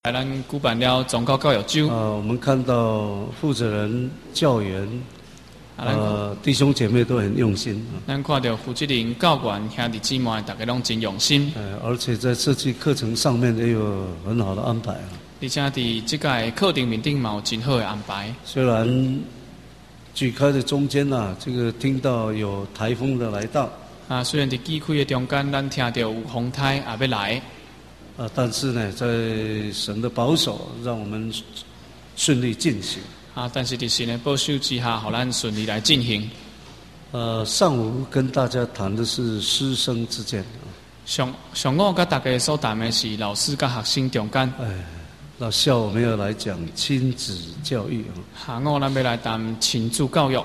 咱举办了宗教教育周。 我们看到负责人、教员，弟兄姐妹都很用心。 咱看到负责人、教员兄弟姊妹，大家拢真用心。 而且在设计课程上面也有很好的安排。 而且伫这个课程面顶嘛有真好的安排。 虽然举开的中间这个听到有台风的来到。 虽然伫举开的中间，咱听到有风台也要来。 但是呢，在神的保守，让我们顺利进行。 但是在神的保守之下，让咱顺利来进行。 上午跟大家谈的是师生之间。 上午跟大家所谈的是老师跟学生中间。 那下午我们要来讲亲子教育。 下午咱要来谈亲子教育。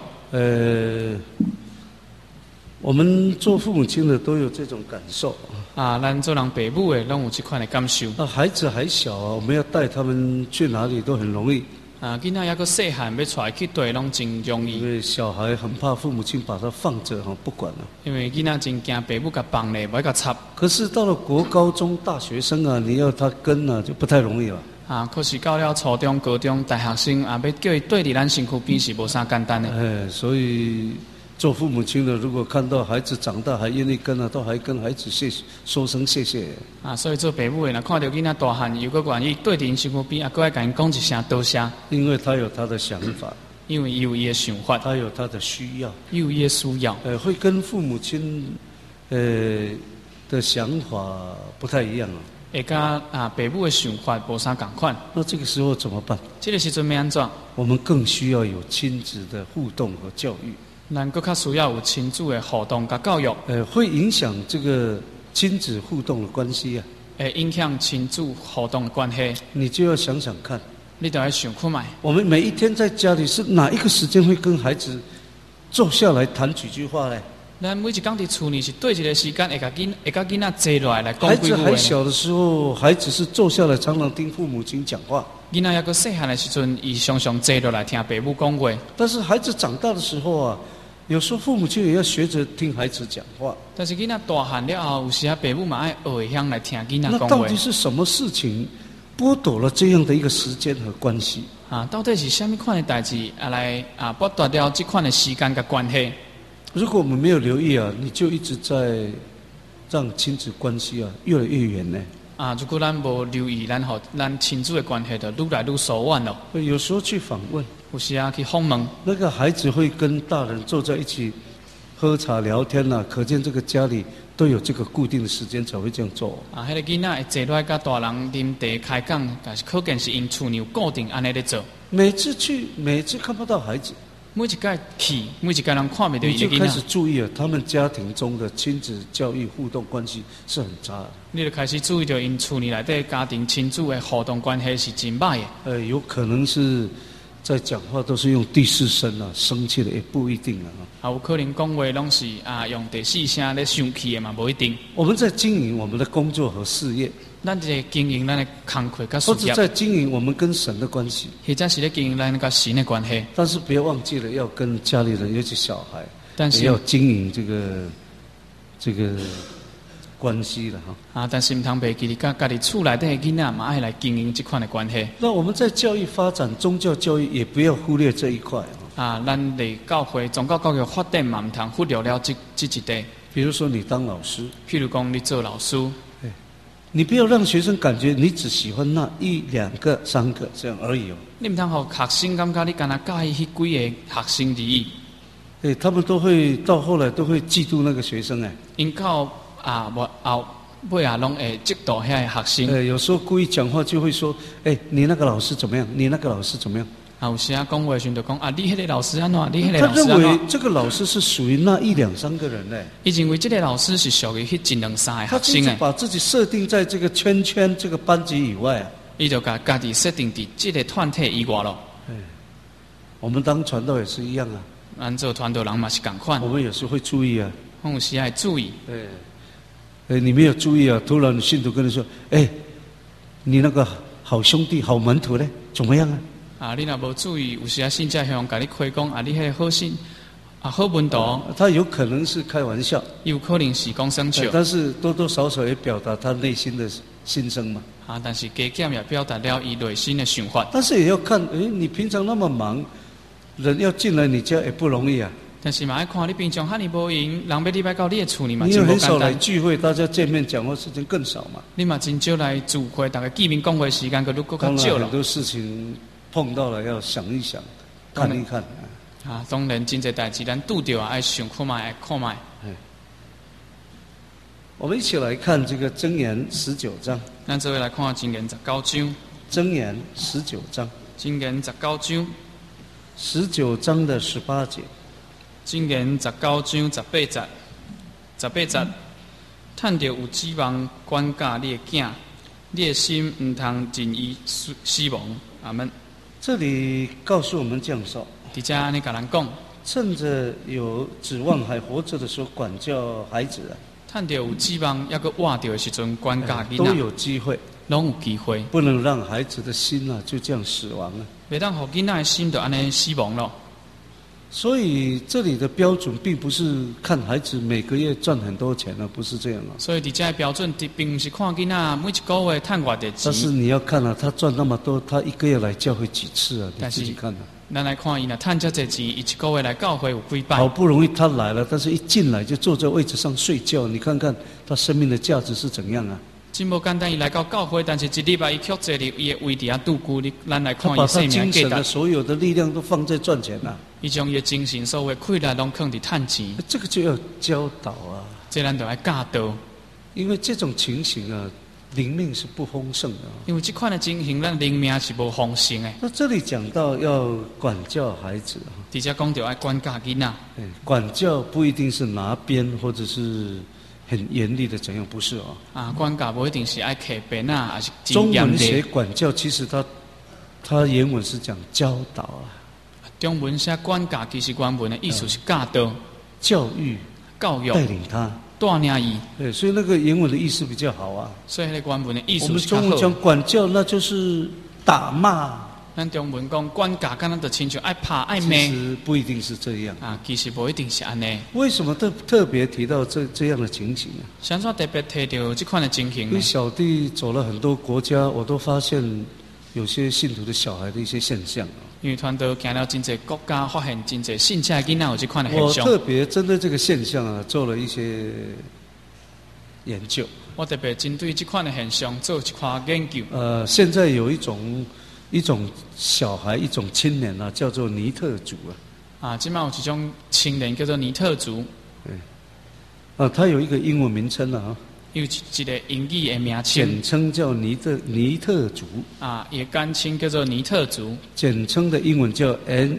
我们做父母亲的都有这种感受。 咱做人父母的拢有这款的感受。 孩子还小我们要带他们去哪里都很容易。 囡仔还个细汉，要带去对拢真容易。 因为小孩很怕父母亲把他放着不管了。 因为囡仔真惊父母甲放咧，不甲插。 可是到了国高中大学生你要他跟就不太容易了。 可是到了初中、高中、大学生要叫伊对伫咱身躯边是无啥简单的。 所以做父母亲的，如果看到孩子长大还愿意跟都还跟孩子说声谢谢。 所以做父母的，若看到囡仔大汉，又搁愿意对伫因身躯边，搁爱甲因讲一声多谢。 因为他有他的想法， 因为伊有伊的想法， 他有他的需要， 有伊的需要。 会跟父母亲的想法不太一样会甲父母的想法无啥共款。 那这个时候怎么办？ 这个时阵要安怎？ 我们更需要有亲子的互动和教育。 咱更较需要有亲子的互动甲教育。 会影响这个亲子互动的关系会影响亲子互动的关系。 你就要想想看， 你就要想看卖。 我们每一天在家里是哪一个时间会跟孩子坐下来谈几句话呢？ 咱每一天伫厝里是对一个时间会甲囡仔坐落来讲几句话。 孩子还小的时候，孩子是坐下来常常听父母亲讲话。 囡仔还个细汉的时阵，伊常常坐落来听父母讲话。 但是孩子长大的时候有时候父母亲也要学着听孩子讲话。 但是囡仔大汉了后，有时父母嘛爱学会晓来听囡仔讲话。 那到底是什么事情剥夺了这样的一个时间和关系？ 到底是什么款的代志来剥夺掉这款的时间跟关系？ 如果我们没有留意你就一直在让亲子关系越来越远呢。 如果咱无留意，咱亲子的关系就愈来愈疏远了。 有时候去访问， 有时去访问， 那个孩子会跟大人坐在一起喝茶聊天可见这个家里都有这个固定的时间才会这样做。 迄个囡仔会坐落来甲大人啉茶开讲，但是可见是因厝里有固定安尼咧做。 每次去，每次看不到孩子。 每一届去，每一届人看不到伊的囡仔， 你就开始注意他们家庭中的亲子教育互动关系是很差的。 你就开始注意到因厝里内底家庭亲子的互动关系是真歹的。 有可能是在讲话都是用第四声生气的也不一定有可能讲话拢是用第四声咧生气的嘛，不一定。 我们在经营我们的工作和事业。 咱在经营咱的工作甲事业， 或者在经营我们跟神的关系， 或者是咧经营咱甲神的关系。 但是不要忘记了要跟家里人，尤其小孩， 但是也要经营这个关系了但是唔通袂记你家己厝内底的囡仔嘛爱来经营这款的关系。 那我们在教育发展、宗教教育也不要忽略这一块咱伫教会宗教教育发展嘛，唔通忽略了这一块。 比如说你当老师， 譬如讲你做老师。 你不要让学生感觉你只喜欢那一两个、三个这样而已你唔通互学生感觉你干那介意迄几个学生而已。 他们都会到后来都会嫉妒那个学生因到尾拢会嫉妒遐个学生。 有时候故意讲话就会说，你那个老师怎么样？你那个老师怎么样？ 有时讲话的时候就讲你迄个老师安怎？你迄个老师安怎？ 他认为这个老师是属于那一两三个人伊认为这个老师是属于迄一两三个学生他把自己设定在这个圈圈、这个班级以外伊就把家己设定伫这个团体以外咯。 我们当传道也是一样咱做传道人嘛是共款。 我们有时会注意我有时爱注意。 你没有注意突然信徒跟你说，你那个好兄弟、好门徒呢，怎么样你若无注意，有时信者向甲你开讲你迄个好信啊，好温度， 他有可能是开玩笑， 有可能是讲生笑， 但是多多少少也表达他内心的心声嘛。 啊，但是加减也表达了伊内心的想法。 但是也要看，你平常那么忙，人要进来你家也不容易啊。 但是嘛，要看你平常哈尼无闲，人要礼拜到你的厝里嘛， 你真无也很少来简单。 聚会，大家见面讲话时间更少嘛。 你嘛真少来聚会，大家见面讲话时间，佮愈搁较少了。 当然很多事情碰到了要想一想，看一看。 啊，当然真侪代志，咱拄着啊，爱想看卖，爱看卖。 我们一起来看这个箴言19章。 咱做伙来看箴言19章。 箴言19章。 箴言19章。 19章的18节。 箴言19章18节。18节，趁着有指望管教你的囝，你的心唔通任意死亡。阿门。 这里告诉我们这样说： 伫遮安尼甲咱讲， 趁着有指望还活着的时候，管教孩子啊。 趁着有指望，抑搁活着的时阵，管教囡仔都有机会， 拢有机会。 不能让孩子的心啊就这样死亡了。 袂当互囡仔的心就安尼死亡咯。 所以这里的标准并不是看孩子每个月赚很多钱啊，不是这样啊。 所以伫遮的标准，并不是看囡仔每一个月赚偌多钱。 但是你要看啊，他赚那么多，他一个月来教会几次啊？你自己看啊。 咱来看伊若赚遮侪钱，伊一个月来教会有几摆？ 好不容易他来了，但是一进来就坐在位置上睡觉，你看看他生命的价值是怎样啊？ 真无简单，伊来到教会，但是一礼拜伊却坐伫伊的位置啊度过。咱来看伊生命的价值。 所有的力量都放在赚钱啊。 伊将伊的精神所有的快乐拢放伫趁钱。 这个就要教导啊。 这咱就要教导。 因为这种情形啊，灵命是不丰盛的。 因为这款的情形，咱灵命是无丰盛的。 那这里讲到要管教孩子啊。 底下讲到要管教囡仔。 管教不一定是拿鞭或者是很严厉的怎样，不是啊。 啊，管教不一定是爱刻鞭啊，还是中文写管教，其实它原文是讲教导啊。 中文写管教，其实原文的意思是教导、 教育、 教育、 带领他、 带领伊。 对，所以那个原文的意思比较好啊。 所以那个原文的意思我们是较好。 中文讲管教，那就是打骂。 咱中文讲管教，敢若就亲像爱拍爱骂。 其实不一定是这样啊，其实不一定是安尼。 为什么特别提到这样的情形啊？ 想说特别提到这款的情形呢？ 因为小弟走了很多国家，我都发现有些信徒的小孩的一些现象。 因为团队行了真侪国家，发现真侪信下囡仔有这款的现象。 我特别针对这个现象啊，做了一些研究。 我特别针对这款的现象做一款研究。 现在有一种小孩，一种青年啊，叫做尼特族啊。 啊，今麦有一种青年叫做尼特族。 对。他有一个英文名称啊。 有一个英语的名称， 简称叫尼特族。 啊，也简称叫做尼特族。 简称的英文叫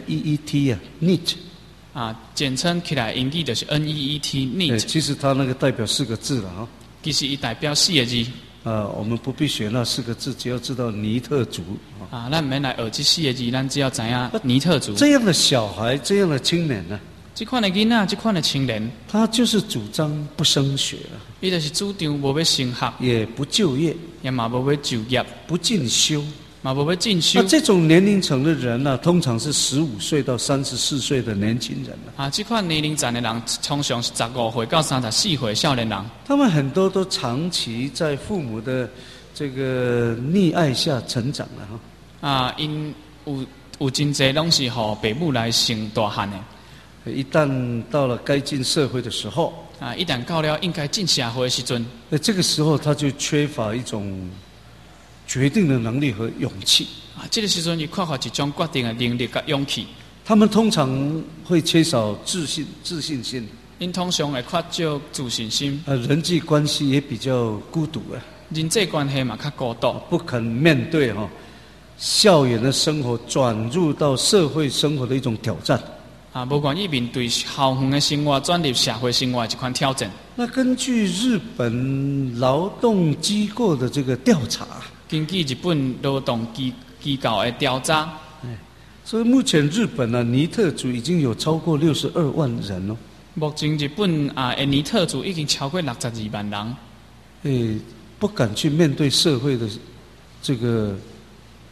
NEET 啊 ，NEET。 啊，简称起来英语就是 NEET。 其实它那个代表4个字了啊。 其实伊代表4个字。 我们不必学那4个字，只要知道尼特族。 啊，咱唔免来学这4个字，咱只要知影尼特族。 这样的小孩，这样的青年呢？ 这款的囡仔，这款的青年， 他就是主张不升学了。 伊就是主张无要升学， 也不就业， 也嘛无要就业， 不进修， 嘛无要进修。 那这种年龄层的人呢，通常是15岁到34岁的年轻人了。 啊，这款年龄层的人，通常是15岁到34岁少年人。 他们很多都长期在父母的这个溺爱下成长了哈。 啊，因有真侪拢是互父母来生大汉的。 一旦到了该进社会的时候， 啊，一旦到了应该进社会的时阵， 这个时候他就缺乏一种决定的能力和勇气。 啊，这个时阵伊缺乏一种决定的能力甲勇气。 他们通常会缺少自信心。 因通常会缺少自信心。 人际关系也比较孤独啊。 人际关系嘛较孤独， 不肯面对校园的生活转入到社会生活的一种挑战。 啊，无愿意面对校园的生活转入社会生活的这款挑战。 那根据日本劳动机构的这个调查， 根据日本劳动机构的调查， 所以目前日本呢，尼特族已经有超过62万人哦。 目前日本的尼特族已经超过62万人。 不敢去面对社会的这个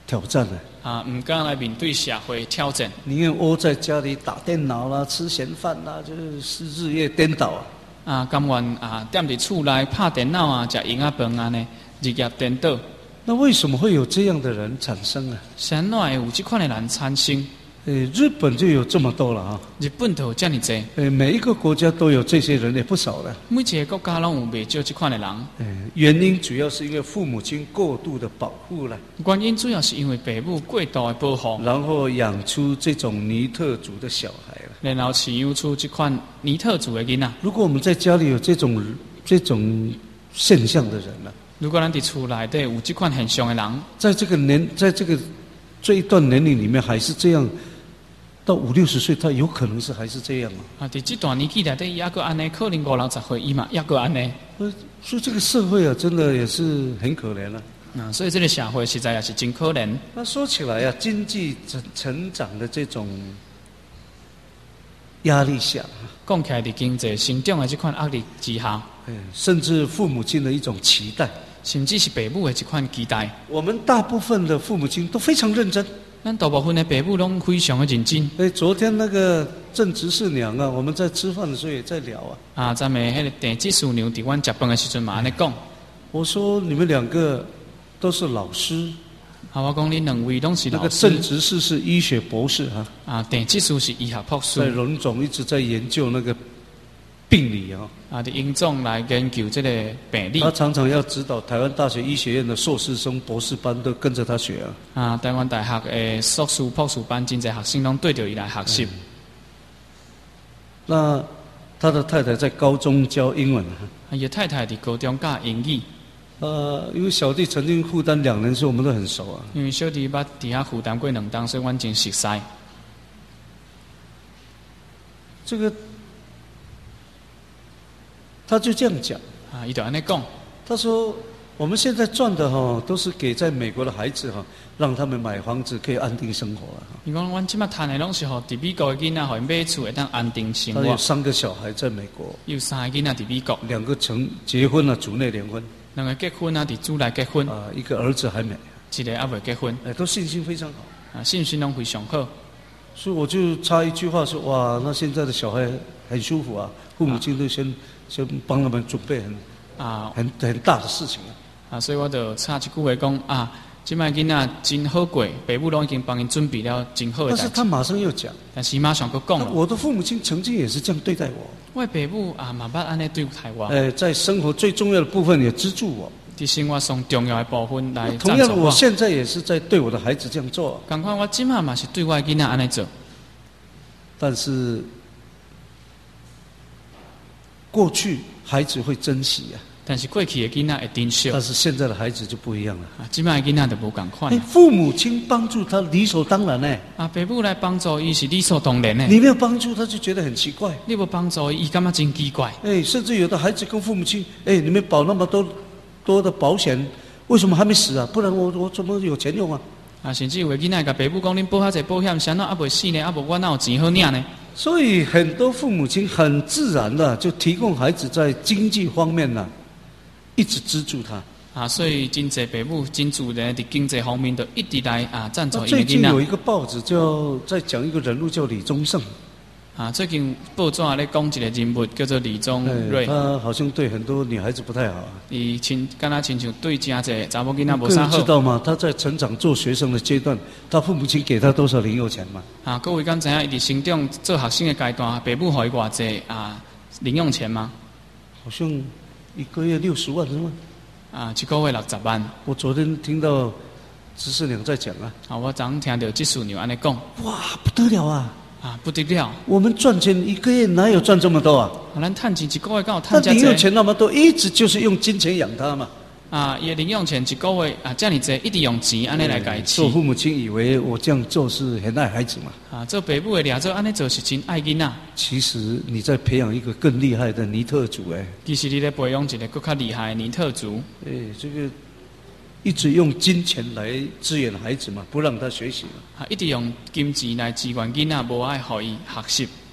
挑战了。 唔敢来面对社会挑战， 宁愿窝在家里打电脑啦、吃闲饭啦，就是日夜颠倒啊。 甘愿踮伫厝内拍电脑啊，食营养饭安尼，日夜颠倒。 那为什么会有这样的人产生啊？ 怎会有这款的人产生？ 日本就有这么多了啊！ 日本就有这么多。 每一个国家都有这些人，也不少了。 每一个国家拢有未少这款的人。 原因主要是因为父母亲过度的保护了。 原因主要是因为父母过度的保护， 然后养出这种尼特族的小孩了。 然后饲养出这款尼特族的囡仔。 如果我们在家里有这种现象的人呢？ 如果咱伫厝内底有这款现象的人，在这一段年龄里面还是这样。到50-60岁，他有可能是还是这样啊！ 在这段年纪内底，抑个安尼，可能50-60岁伊嘛，抑个安尼。 所以这个社会啊，真的也是很可怜啊。 所以这个社会实在也是真可怜。 那说起来啊，经济成长的这种压力下， 讲起来，伫经济成长的这款压力之下， 甚至父母亲的一种期待， 甚至是父母的这款期待， 我们大部分的父母亲都非常认真。 咱大部分的父母拢非常的认真。 昨天那个郑执事娘啊，我们在吃饭的时候也在聊啊。 咱们迄个郑执事娘伫阮食饭的时阵嘛安尼讲。 我说你们2个都是老师。 我讲恁2位拢是老师。 那个郑执事是医学博士啊。 郑执事是医学博士。 在荣总一直在研究那个病理啊。 伫荣总来研究这个病理。 他常常要指导台湾大学医学院的硕士生、博士班都跟着他学啊。 台湾大学的硕士、博士班，真侪学生拢对着伊来学习。 那他的太太在高中教英文伊的太太伫高中教英语。 因为小弟曾经负担2年，所以我们都很熟啊。 因为小弟捌伫遐负担过2档，所以阮真熟悉。 这个。他就这样讲伊就安尼讲。 他说：“我们现在赚的都是给在美国的孩子让他们买房子可以安定生活了。” 伊讲：“阮即马赚的拢是伫美国的囡仔，互因买厝会当安定生活。” 他有3个小孩在美国， 有3个囡仔伫美国 ，2个结婚了，主内联婚 ，2个结婚伫主内结婚 ，1个儿子还没 ，1个还未结婚， 都信心非常好信心拢非常好。 所以我就插一句话说：哇，那现在的小孩很舒服啊，父母亲都先帮他们准备很大的事情所以我就插一句话讲即摆囡仔真好过，父母拢已经帮因准备了真好的代志。 但是他马上又讲， 但是马上又讲了， 我的父母亲曾经也是这样对待我。 我的父母嘛捌安尼对待我。 在生活最重要的部分也资助我。 伫生活上重要的部分来赞助同样，我现在也是在对我的孩子这样做。 同款，我即摆嘛是对我的囡仔安尼做。 但是过去孩子会珍惜但是过去的囡仔会珍惜。 但是现在的孩子就不一样了。 即摆的囡仔就无共款。 父母亲帮助他理所当然呢。 父母来帮助伊是理所当然的。 你没有帮助他就觉得很奇怪。 你无帮助伊，感觉真奇怪。 甚至有的孩子跟父母亲，你们保那么多的保险，为什么还没死啊？不然我怎么有钱用啊？ 甚至有的囡仔甲父母讲：恁保遐济保险，啥哪还未死呢？无我哪有钱好领呢？ 所以很多父母亲很自然的就提供孩子在经济方面一直资助他。 所以真侪父母真自然伫经济方面都一直来赞助伊的囡仔。 最近有一个报纸在讲一个人物叫李宗盛。 最近报纸咧讲一个人物叫做李宗瑞。 他好像对很多女孩子不太好。 伊敢若亲像对真侪查某囡仔无啥好。 知道吗？他在成长做学生的阶段，他父母亲给他多少零用钱吗？ 各位敢知影伊伫成长做学生的阶段，父母互伊偌济零用钱吗？ 好像1个月60万是吗 ？1个月60万。 我昨天听到执事娘在讲我昨听到执事娘安尼讲。 哇，不得了啊！ 不得了！我们赚钱1个月哪有赚这么多啊？ 咱赚钱1个月敢有赚这么多？ 零用钱那么多，一直就是用金钱养他嘛。 伊的零用钱1个月这么多，一直用钱安尼来改起。 做父母亲以为我这样做是很爱孩子嘛？ 做父母的俩做安尼做是真爱囡仔。 其实你在培养一个更厉害的尼特族其实你在培养一个更较厉害的尼特族。 这个。一直用金钱来支援孩子嘛，不让他学习一直用金钱来支援囡仔，无爱互伊学习。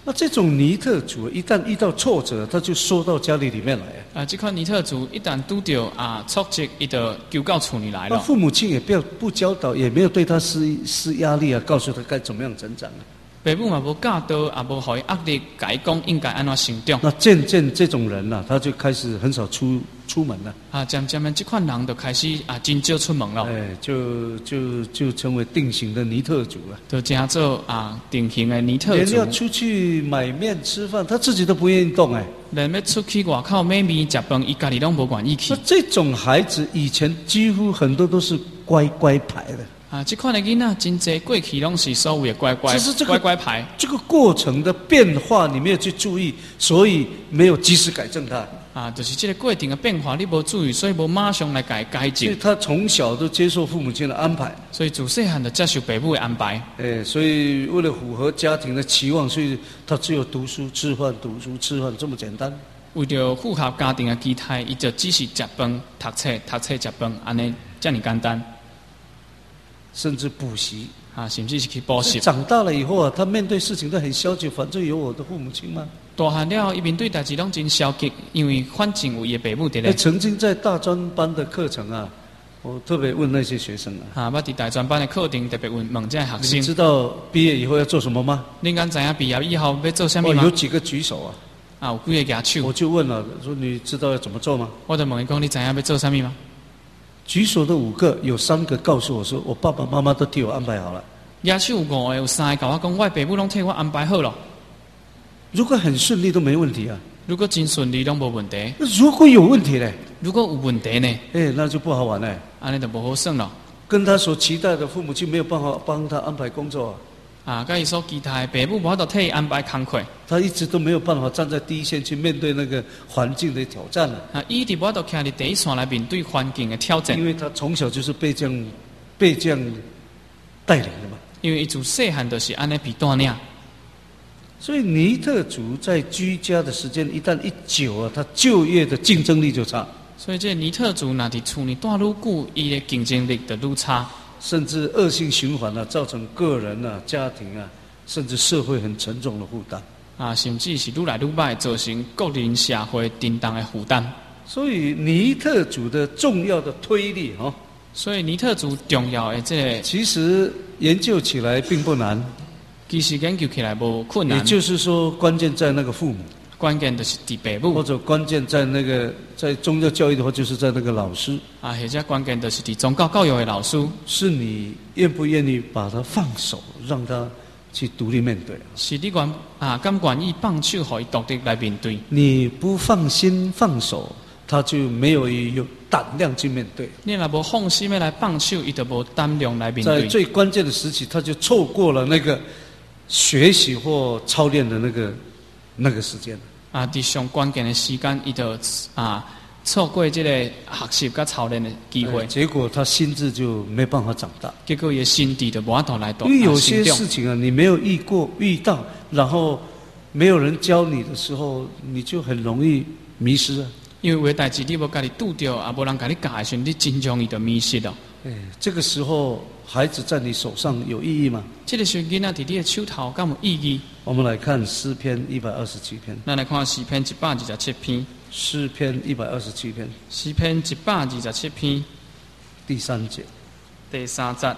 那这种尼特族一旦遇到挫折，他就缩到家里面来啊。这款尼特族一旦拄到挫折，伊就丢到厝里来了。 那父母亲也不教导，也没有对他施压力啊，告诉他该怎么样成长啊。 父母嘛无教导，也无互伊压力，甲伊讲应该安怎成长。 那渐渐这种人他就开始很少出门了。 啊，渐渐的这款人就开始真少出门了。 就成为定型的尼特族了。 就叫做定型的尼特族。 连要出去买面吃饭，他自己都不愿意动连要出去外口买面吃饭，伊家己拢无愿意去。 那这种孩子以前几乎很多都是乖乖牌的。 这款的囡仔真济过去拢是所谓的乖乖牌。 这个过程的变化你没有去注意，所以没有及时改正他。 就是这个过程的变化你无注意，所以无马上来改正。 所以他从小都接受父母亲的安排， 所以自细汉就接受父母的安排。 所以为了符合家庭的期望，所以他只有读书吃饭，读书吃饭这么简单。 为了符合家庭的期待，伊就只是吃饭、读册、吃饭，安尼这么简单。 甚至补习甚至是去补习。 长大了以后他面对事情都很消极，反正有我的父母亲嘛。 大汉了，伊面对代志拢真消极，因为反正有伊的父母伫咧。 曾经在大专班的课程我特别问那些学生我伫大专班的课程特别问这些学生。 你知道毕业以后要做什么吗？ 你敢知影毕业以后要做什么吗？ 有几个举手有几个举手。 我就问了，说你知道要怎么做吗？ 我就问伊讲，你知影要做什么吗？ 举手的5个，有3个告诉我说，我爸爸妈妈都替我安排好了。 举手5个，有3个跟我讲，我父母拢替我安排好了。 如果很顺利都没问题啊。 如果真顺利拢无问题。 如果有问题呢？ 如果有问题呢？ 那就不好玩了。 安尼就不好算了。 跟他所期待的父母亲没有办法帮他安排工作跟伊所期待的父母无法度替伊安排工课。 他一直都没有办法站在第一线去面对那个环境的挑战伊一直无法度徛伫第一线来面对环境的挑战。 因为他从小就是被这样带领的嘛。 因为伊自细汉就是安尼被带领。 所以尼特族在居家的时间一旦一久他就业的竞争力就差。 所以这尼特族若伫厝里待愈久，伊的竞争力就愈差。 甚至恶性循环造成个人家庭甚至社会很沉重的负担甚至是愈来愈歹，造成个人社会沉重的负担。 所以尼特族的重要的推力所以尼特族重要的这个， 其实研究起来并不难。 其实研究起来无困难。 也就是说，关键在那个父母。 关键就是伫父母。 或者关键在在宗教教育的话，就是在那个老师。 或者关键就是伫宗教教育的老师。 是你愿不愿意把他放手，让他去独立面对？ 是你敢愿意放手，让伊独立来面对？ 你不放心放手，他就没有胆量去面对。 你若无放心来放手，伊就无胆量来面对。 在最关键的时期，他就错过了那个学习或操练的那个时间。 伫上关键的时间，伊就错过这个学习甲操练的机会。 结果他心智就没办法长大。 结果伊的心智就无法度来到。 因为有些事情你没有遇到，然后没有人教你的时候，你就很容易迷失因为有的代志你无家己拄着，无人家己教的时候，你真容易就迷失了。 这个时候孩子在你手上有意义吗？ 这个时候囡仔伫你的手头敢有意义？ 我们来看诗篇127篇。 咱来看诗篇127篇。 诗篇127篇。 诗篇127篇第3节。 第3节。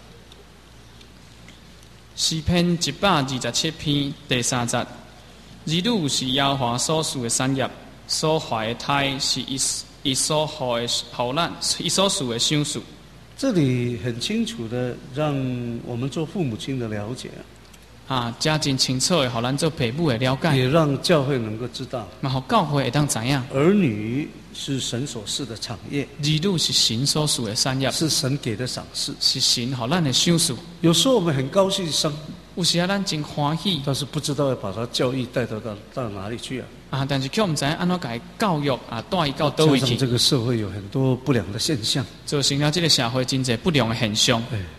诗篇127篇第3节。儿女是耶和华所赐的产业，所怀的胎是伊所予的后咱，伊所赐的赏赐。 这里很清楚的让我们做父母亲的了解真真清楚的，互咱做父母的了解， 也让教会能够知道， 嘛，互教会会当知影， 儿女是神所赐的产业， 儿女是神所赐的产业， 是神给的赏赐， 是神互咱的赏赐。 有时候我们很高兴生， 有时咱真欢喜， 但是不知道要把他教育带到哪里去但是却唔知安怎甲伊教育带伊到倒位去。 这个社会有很多不良的现象， 造成了这个社会真侪不良的现象。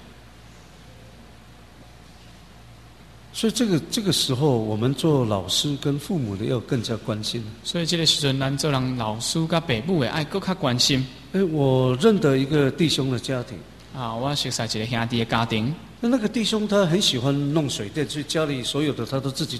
所以这个时候，我们做老师跟父母的要更加关心。 所以这个时阵，咱做人老师甲父母的爱更加关心。 我认得一个弟兄的家庭我熟悉一个兄弟的家庭。 那个弟兄他很喜欢弄水电，所以家里所有的他都自己做。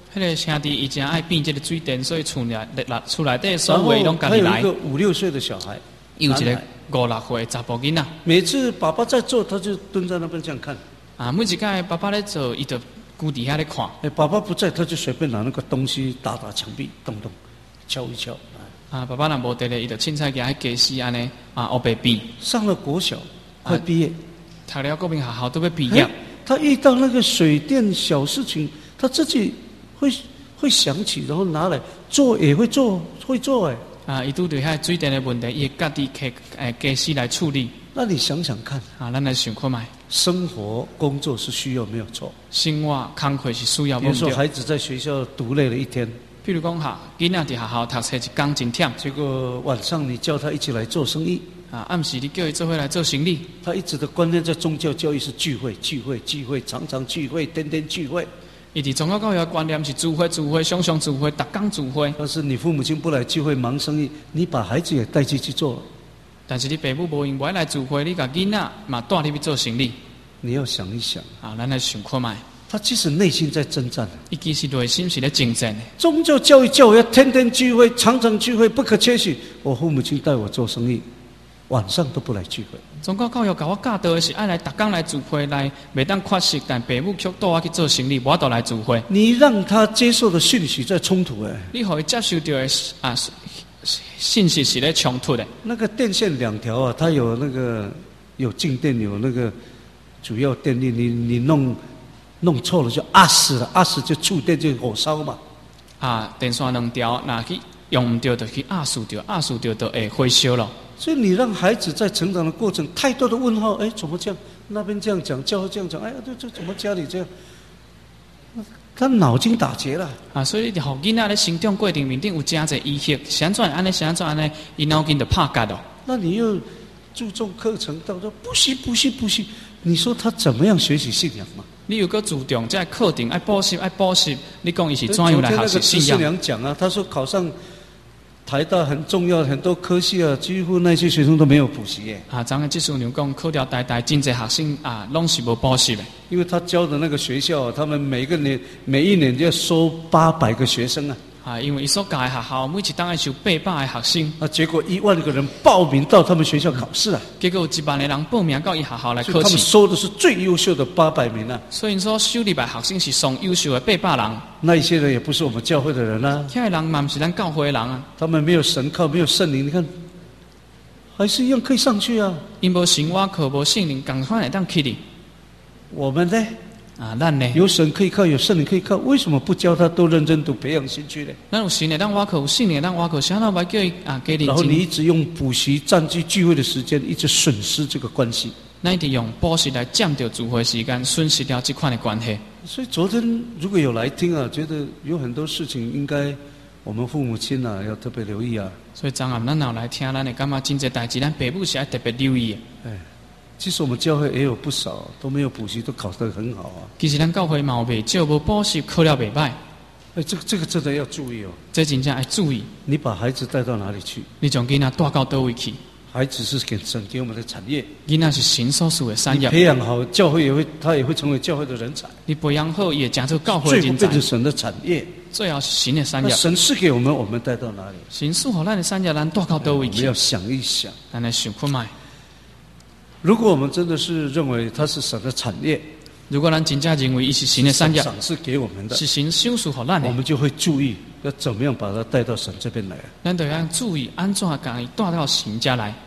迄个兄弟伊真爱变这个水电，所以厝内底所有拢家己来。 还有一个5、6岁的小孩， 有一个5、6岁查甫囡仔。 每次爸爸在做，他就蹲在那边这样看。 啊，每一届爸爸咧做，伊就孤底下咧看。 爸爸不在，他就随便拿那个东西打墙壁，动动，敲一敲。 啊，爸爸若无在咧，伊就凊彩行去家私安尼啊，学白变。 上了国小，快毕业， 读了国民学校都要毕业。 他遇到那个水电小事情，他自己会想起，然后拿来做，也会做。 啊，伊拄着遐水电的问题，伊会家己去家私来处理。 那你想想看， 啊，咱来想看卖。 生活工作是需要，没有错。 生活工课是需要。 比如说，孩子在学校读累了一天。 譬如讲囡仔伫学校读册一天真忝， 结果晚上你叫他一起来做生意， 啊，暗时你叫伊做伙来做生意， 他一直的观念在宗教教育是聚会，常常聚会，天天聚会。 伊伫宗教教育的观念是聚会，常常聚会，逐天聚会。 但是你父母亲不来聚会忙生意，你把孩子也带去做。 但是你父母无用，不爱来聚会，你甲囡仔嘛带你去做生意。 你要想一想啊，咱来想看卖。 他其实内心在征战， 伊其实内心是咧征战的。 宗教教育要天天聚会，常常聚会，不可缺席。我父母亲带我做生意，晚上都不来聚会。 宗教教育甲我教导的是爱来逐天来聚会，来袂当缺席，但父母却带我去做生意，我都来聚会。 你让他接受的讯息在冲突你可以接受到的信息是咧冲突的。 那个电线2条啊，它有那个有静电，有那个主要电力，你弄错了就死了，死就触电就火烧嘛。啊， 电线2条，那去用唔对就去死掉就会火烧了。 所以你让孩子在成长的过程太多的问号，怎么这样？那边这样讲，教会这样讲，这怎么家里这样？他脑筋打结了啊！所以你互囡仔咧成长过程面顶有真侪意识，想怎安尼，伊脑筋就拍结了。 那你又注重课程，到说补习，你说他怎么样学习信仰嘛？ 你有个注重在课程爱补习，你讲伊是怎样来学习信仰？ 昨天那个执事娘讲啊，他说考上台大很重要，很多科系啊，几乎那些学生都没有补习耶。 啊，昨天执事娘讲考掉台大，真侪学生啊，拢是无补习的。 因为他教的那个学校，他们每一年就要收800个学生啊。啊， 因为伊所教的学校每一档要收800个学生。 啊，结果1万个人报名到他们学校考试啊。 结果有1万个人报名到伊学校来考试。 他们收的是最优秀的800名啊。 所以说收入来学生是上优秀的800人。 那一些人也不是我们教会的人啊。 遐个人嘛不是咱教会的人啊。 他们没有神靠，没有圣灵，你看，还是一样可以上去啊。 因无神话靠，无圣灵，赶快来当去哩。 我们呢？ 啊，咱呢？ 有神可以靠，有圣灵可以靠，为什么不教他都认真读，培养兴趣呢？ 咱有神的当挖口，有圣灵的当挖口，啥都不叫伊给你。 然后你一直用补习占据聚会的时间，一直损失这个关系。 那一直用补习来占掉聚会时间，损失掉这款的关系。 所以昨天如果有来听啊，觉得有很多事情应该我们父母亲啊要特别留意啊。 所以昨暗咱有来听，咱会感觉真侪代志，咱父母是要特别留意的。 其实我们教会也有不少都没有补习，都考得很好啊。 其实咱教会嘛袂少无补习，考了袂歹。 这个真的要注意哦。 这真正要注意。 你把孩子带到哪里去？ 你将囡仔带到倒位去？ 孩子是神给我们的产业。 囡仔是神所属的产业。 培养好，教会他也会成为教会的人才。 你培养好，也加入教会的人才。 最后变成神的产业。 最好是神的产业。 神赐给我们，我们带到哪里？ 神赐予咱的产业，咱带到倒位去？ 我们要想一想。 咱来想看卖。 如果我们真的是认为它是神的产业， 如果咱真正认为伊是神的产业， 赏赐给我们的， 是神赏赐给咱的， 我们就会注意要怎么样把它带到神这边来。 咱就要注意安怎将伊带到神家来。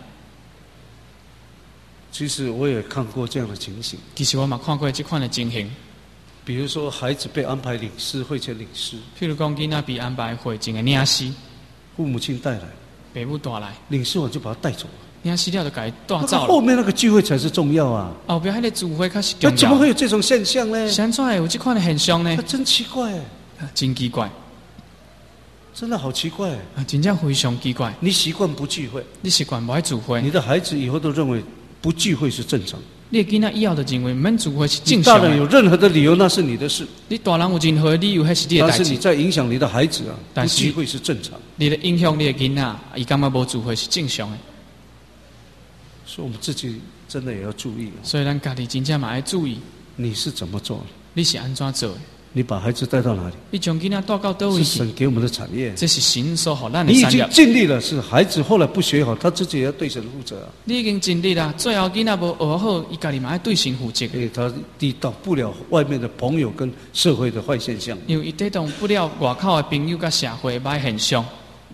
其实我也看过这样的情形。 其实我嘛看过这款的情形。 比如说孩子被安排领诗，会前领诗。 譬如讲囡仔被安排会前的领诗， 父母亲带来， 父母带来， 领诗完就把他带走了。 领诗了就把伊带走了。 后面那个聚会才是重要啊！ 后边那个聚会才是重要。 那怎么会有这种现象呢？ 怎会有这款的现象呢？ 真奇怪真奇怪， 真的好奇怪真正非常奇怪。 你习惯不聚会， 你习惯不爱聚会， 你的孩子以后都认为不聚会是正常。 你的囡仔以后就认为免聚会是正常的。 大人有任何的理由，那是你的事。 你大人有任何的理由，那是你的代志。 但是你在影响你的孩子啊，不聚会是正常。 你的影响你的囡仔，伊感觉无聚会是正常的。 所以我们自己真的也要注意。 所以咱家己真正嘛要注意。 你是怎么做？ 你是安怎做的？ 你把孩子带到哪里？ 你将囡仔带到倒位去？ 是神给我们的产业。 这是神所给咱的你已经产业。 尽力了，是孩子后来不学好，他自己也要对神负责啊。 你已经尽力啦，最后囡仔无学好，伊家己嘛要对神负责。 因为他抵挡不了外面的朋友跟社会的坏现象。 因为伊抵挡不了外口的朋友甲社会的歹现象。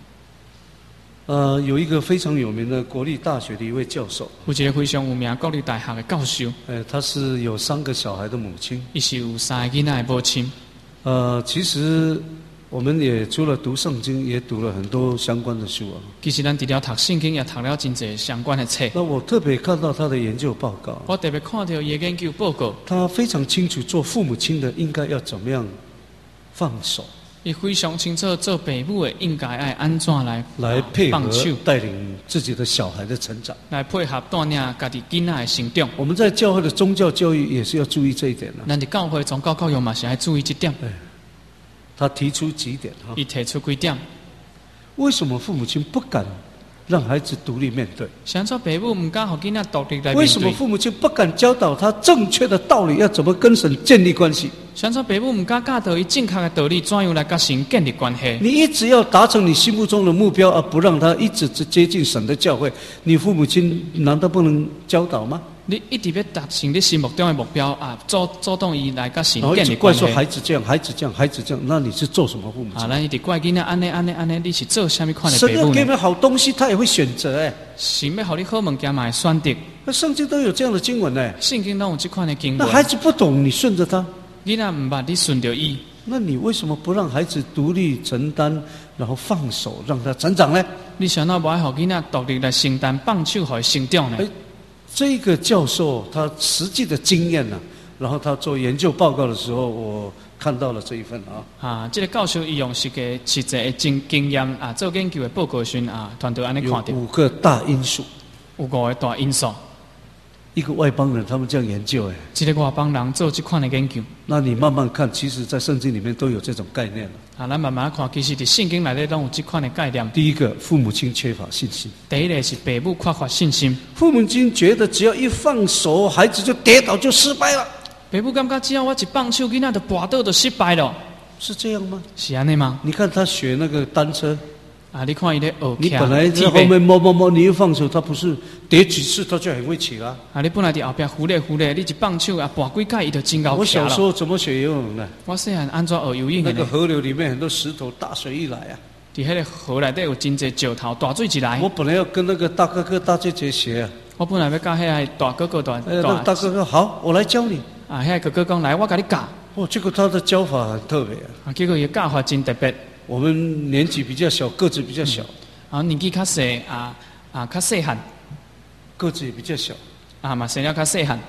有一个非常有名的国立大学的一位教授， 有一个非常有名国立大学的教授， 他是有3个小孩的母亲， 伊是有3个囡仔的母亲。 其实我们也除了读圣经，也读了很多相关的书啊。 其实咱除了读圣经，也读了真侪相关的册。 那我特别看到他的研究报告， 我特别看到伊的研究报告， 他非常清楚做父母亲的应该要怎么样放手。 伊非常清楚做父母的应该爱安怎来配合放手， 带领自己的小孩的成长， 来配合带领家己囡仔的成长。 我们在教会的宗教教育也是要注意这一点的。 咱的教会宗教教育嘛是要注意这点。 他提出几点哈， 伊提出几点。 为什么父母亲不敢让孩子独立面对？ 想做父母唔敢互囡仔独立来面对。 为什么父母亲不敢教导他正确的道理，要怎么跟神建立关系？ 想做父母唔敢教导伊正确的道理，怎样来跟神建立关系？ 你一直要达成你心目中的目标，而不让他一直接近神的教会，你父母亲难道不能教导吗？ 你一直要达成你心目中的目标啊，主动伊来跟神建立怪关系。 说孩子这样，孩子这样，孩子这样，那你是做什么父母亲？ 咱一直怪囡仔安尼，你是做什么款的父神要母呢？ 给你好东西，他也会选择神要互你好物件嘛会选择。 那圣经都有这样的经文圣经都有这款的经文。 那孩子不懂，你顺着他。 囡仔唔捌你顺着伊， 那你为什么不让孩子独立承担，然后放手让他成长呢？ 你想到不爱互囡仔独立来承担，放手互伊成长呢？ 这个教授他实际的经验呢，然后他做研究报告的时候，我看到了这一份这个教授伊用实际的经验啊，做研究的报告时团队安尼看到有5个大因素， 有5个大因素。 一个外邦人他们这样研究一个外邦人做这款的研究。 那你慢慢看，其实在圣经里面都有这种概念了。 咱慢慢看，其实伫圣经内底都有这款的概念。 第一个，父母亲缺乏信心。 第一个是父母缺乏信心。 父母亲觉得只要一放手，孩子就跌倒就失败了。 父母感觉只要我一放手，囡仔就跌倒就失败了。 是这样吗？ 是安尼吗？ 你看他学那个单车。 你看伊咧学你本来在后面摸，你一放手，他不是跌几次他就很会起了。 你本来伫后边扶咧，你一放手啊，跌几届伊就真高。 我小时候怎么学游泳的？ 我细汉安怎学游泳的？ 那个河流里面很多石头，大水一来伫迄个河内底有真侪石头，大水一来。 我本来要跟那个大哥哥、大姐姐学我本来要教迄个大哥哥、大大哥哥好，我来教你。 迄个哥哥讲来，我甲你教。 结果他的教法很特别结果伊教法真特别。 我们年纪比较小，个子比较小。 年纪较细较细汉， 个子也比较小嘛生了较细汉。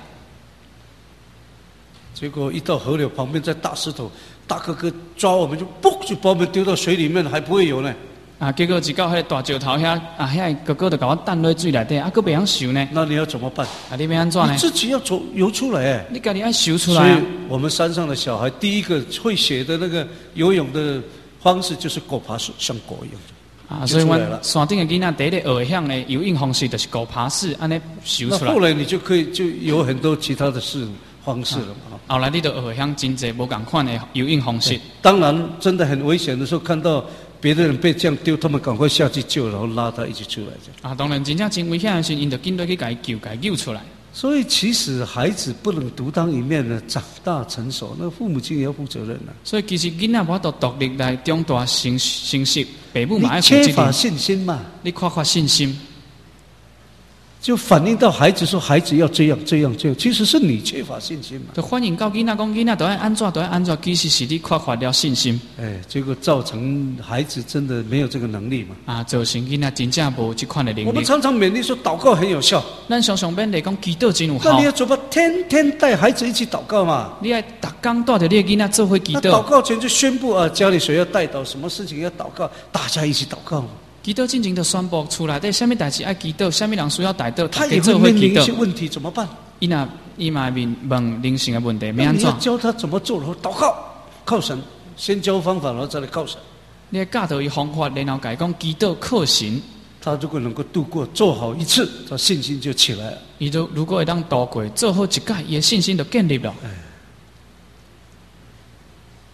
结果一到河流旁边，在大石头，大哥哥抓我们就嘣就把我们丢到水里面，还不会游呢。 结果一到迄个大石头遐，遐哥哥就甲我弹落水内底，佫袂晓游呢。 那你要怎么办？ 你要安怎呢？ 你自己要游出来你家己要游出来。 所以我们山上的小孩，第一个会学的那个游泳的方式就是狗爬式，像狗一样。 所以阮山顶的囡仔第一个学晓的游泳方式就是狗爬式，安尼游出来。 那后来你就可以就有很多其他的方式了嘛。 后来你就学晓真侪无共款的游泳方式。 当然，真的很危险的时候，看到别的人被这样丢，他们赶快下去救，然后拉他一起出来。 当然真正真危险的时候，因就紧对去甲伊救出来。 所以其实孩子不能独当一面的，长大成熟，那父母亲也要负责任所以其实囡仔无法度独立来长大成熟，父母嘛要负责任。 责任。 缺乏信心嘛？ 你缺乏信心， 就反映到孩子说孩子要这样，其实是你缺乏信心嘛。 就反映到囡仔讲囡仔都要安怎，其实是你缺乏了信心。 结果造成孩子真的没有这个能力嘛。 造成囡仔真正无这款的能力。 我们常常勉励说祷告很有效， 咱常常勉励讲祈祷真有效。 那你要怎么天天带孩子一起祷告嘛？ 你要逐工带着你的囡仔做伙祈祷。 祷告前就宣布家里谁要带祷，什么事情要祷告，大家一起祷告。 祈祷进前就宣布出来，对什么代志爱祈祷，什么人需要带祷， 他也会面临一些问题，怎么办？ 伊嘛问灵性的问题，要安怎？ 你要教他怎么做，然后祷告，靠神，先教方法，然后再来靠神。 你要教导伊方法，然后甲伊讲祈祷靠神。 他如果能够度过，做好一次，他信心就起来了。 伊如果会当度过，做好一届，伊的信心就建立了。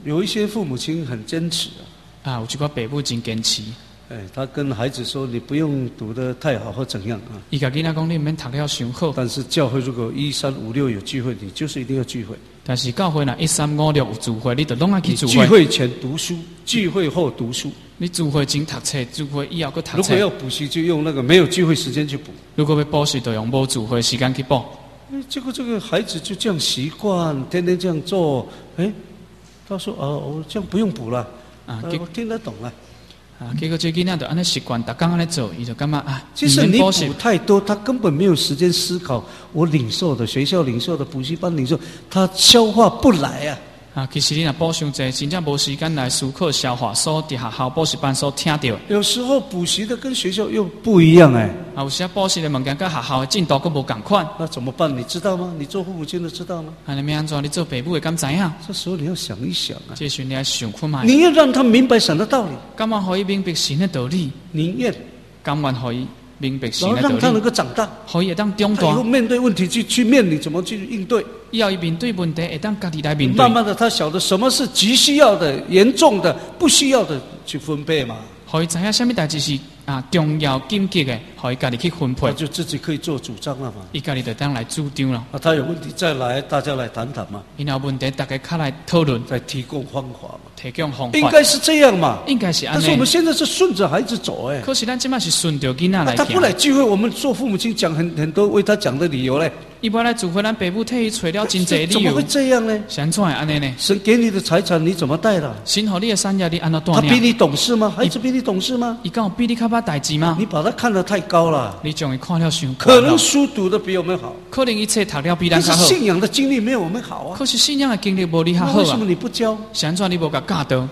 有一些父母亲很坚持啊，有一寡爸母真坚持。 他跟孩子说：“你不用读得太好或怎样啊。” 伊甲囡仔讲：“你唔免读了伤好。” 但是教会如果1356有聚会，你就是一定要聚会。 但是教会若1356有聚会，你就拢爱去聚会。 聚会前读书，聚会后读书。 你聚会前读册，聚会以后搁读册。 如果要补习，就用那个没有聚会时间去补。 如果要补习，就用无聚会时间去补。 结果这个孩子就这样习惯，天天这样做。他说：“我这样不用补了。”我听得懂了。 结果这囡仔就安尼习惯，逐工安尼做，伊就感觉啊， 其实你补太多，他根本没有时间思考。我领受的学校领受的补习班领受，他消化不来啊。 其实你若补伤济，真正无时间来思考消化所伫学校补习班所听到。 有时候补习的跟学校又不一样有时补习的物件跟学校的进度佫无共款。 那怎么办？你知道吗？你做父母亲的知道吗？ 你要安怎？你做爸母会敢知影？ 这时候你要想一想这时候你要想看卖。 你要让他明白神的道理。 甘愿可以明白神的道理？ 宁愿甘愿可以明白神的道理？ 然后让他能够长大， 可以会当长大。 以后面对问题去面临怎么去应对？ 以后伊面对问题会当家己来面对。 慢慢的，他晓得什么是急需要的、严重的、不需要的去分配嘛。 可以知影什么代志是重要紧急的，可以家己去分配。 他就自己可以做主张了嘛。 伊家己就当来主张了。 他有问题再来，大家来谈谈嘛。 伊有问题，大家较来讨论， 再提供方法嘛。 提供方法。 应该是这样嘛。 应该是安尼。 但是我们现在是顺着孩子走可是咱现在是顺着囡仔来他不来聚会，我们做父母亲讲很多为他讲的理由嘞。 伊不来聚会，咱爸母替伊找了真济理由。 怎么会这样呢？ 怎会安尼呢？ 神给你的财产你怎么带的？ 神给你的产业你安怎带？ 他比你懂事吗？孩子比你懂事吗？ 伊敢有比你较捌代志吗？ 你把他看得太高了。 你将伊看了伤高。 可能书读的比我们好， 可能一切读了比咱较好。 可是信仰的经历没有我们好啊。 可是信仰的经历无你较好啊。 为什么你不教？ 怎你无甲教导？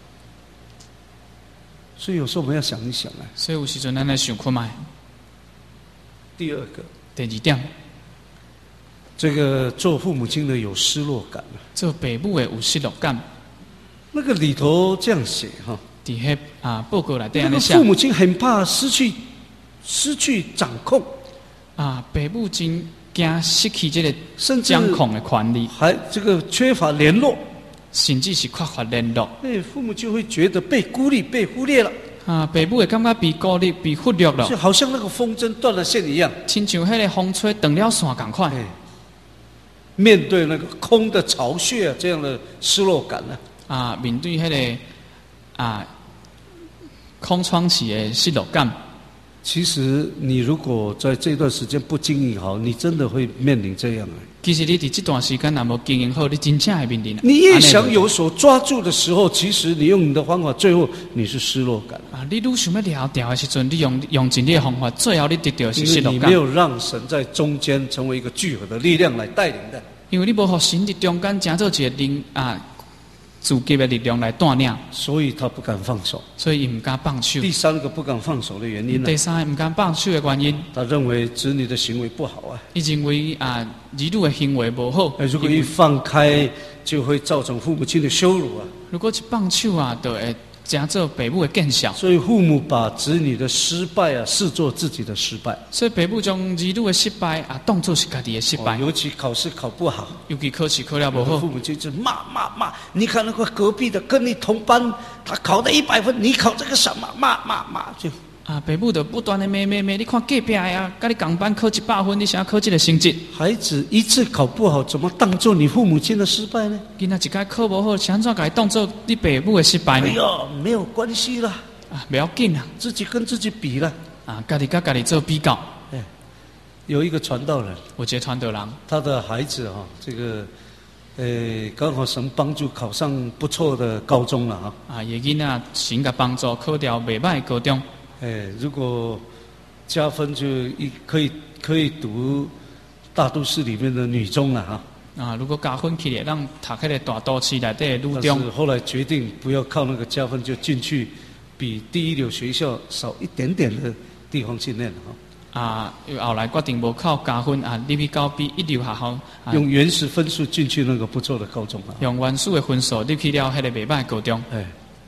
所以有时候我们要想一想所以有时阵咱来想看卖。 第二个， 第二点， 这个做父母亲的有失落感。 做爸母的有失落感。 那个里头这样写哈。 伫迄报告内底安尼写。 父母亲很怕失去掌控。 爸母真惊失去这个掌控的权利， 还这个缺乏联络。 甚至是缺乏联络， 父母就会觉得被孤立、被忽略了。 爸母会感觉被孤立、被忽略了， 就好像那个风筝断了线一样， 亲像迄个风吹断了线同款。 面对那个空的巢穴这样的失落感呢？ 面对迄个空窗期的失落感。 其实你如果在这段时间不经营好，你真的会面临这样。 其实你在这段时间若无经营好，你真正会面临。 你越想有所抓住的时候，其实你用你的方法，最后你是失落感。 你愈想要了掉的时阵，你用尽你的方法，最后你得到的是失落感。 因为你没有让神在中间成为一个聚合的力量来带领的。 因为你无让神在中间成做一个自己的力量来带领， 所以他不敢放手， 所以伊唔敢放手。 第三个不敢放手的原因呢？ 第三个唔敢放手的原因， 他认为子女的行为不好啊。 伊认为儿女的行为不好。 如果一放开，就会造成父母亲的羞辱啊。 如果一放手就会成做爸母的见笑。 所以父母把子女的失败视作自己的失败。 所以爸母将儿女的失败当作是家己的失败。 尤其考试考不好， 尤其考试考了不好， 父母就是骂。你看那个隔壁的跟你同班，他考得100分，你考这个什么？骂就。 爸母就不断的骂，你看隔壁跟你同班考100分，你想要考这个成绩？ 孩子一次考不好，怎么当作你父母亲的失败呢？ 囡仔一届考不好，怎把它当作你爸母的失败呢？ 没有关系啦， 不要紧啦， 自己跟自己比啦。 家己跟家己做比较。 有一个传道人， 我觉得传道人， 他的孩子这个。刚好神帮助考上不错的高中了伊囡仔神给帮助考掉袂歹高中。 如果加分就可以读大都市里面的女中了如果加分起来，让读迄个大都市内底的女中。 但是后来决定不要靠那个加分，就进去比第一流学校少一点点的地方训练后来决定无靠加分你去到比一流学校用原始分数进去那个不错的高中用原始的分数你去了迄个袂歹高中。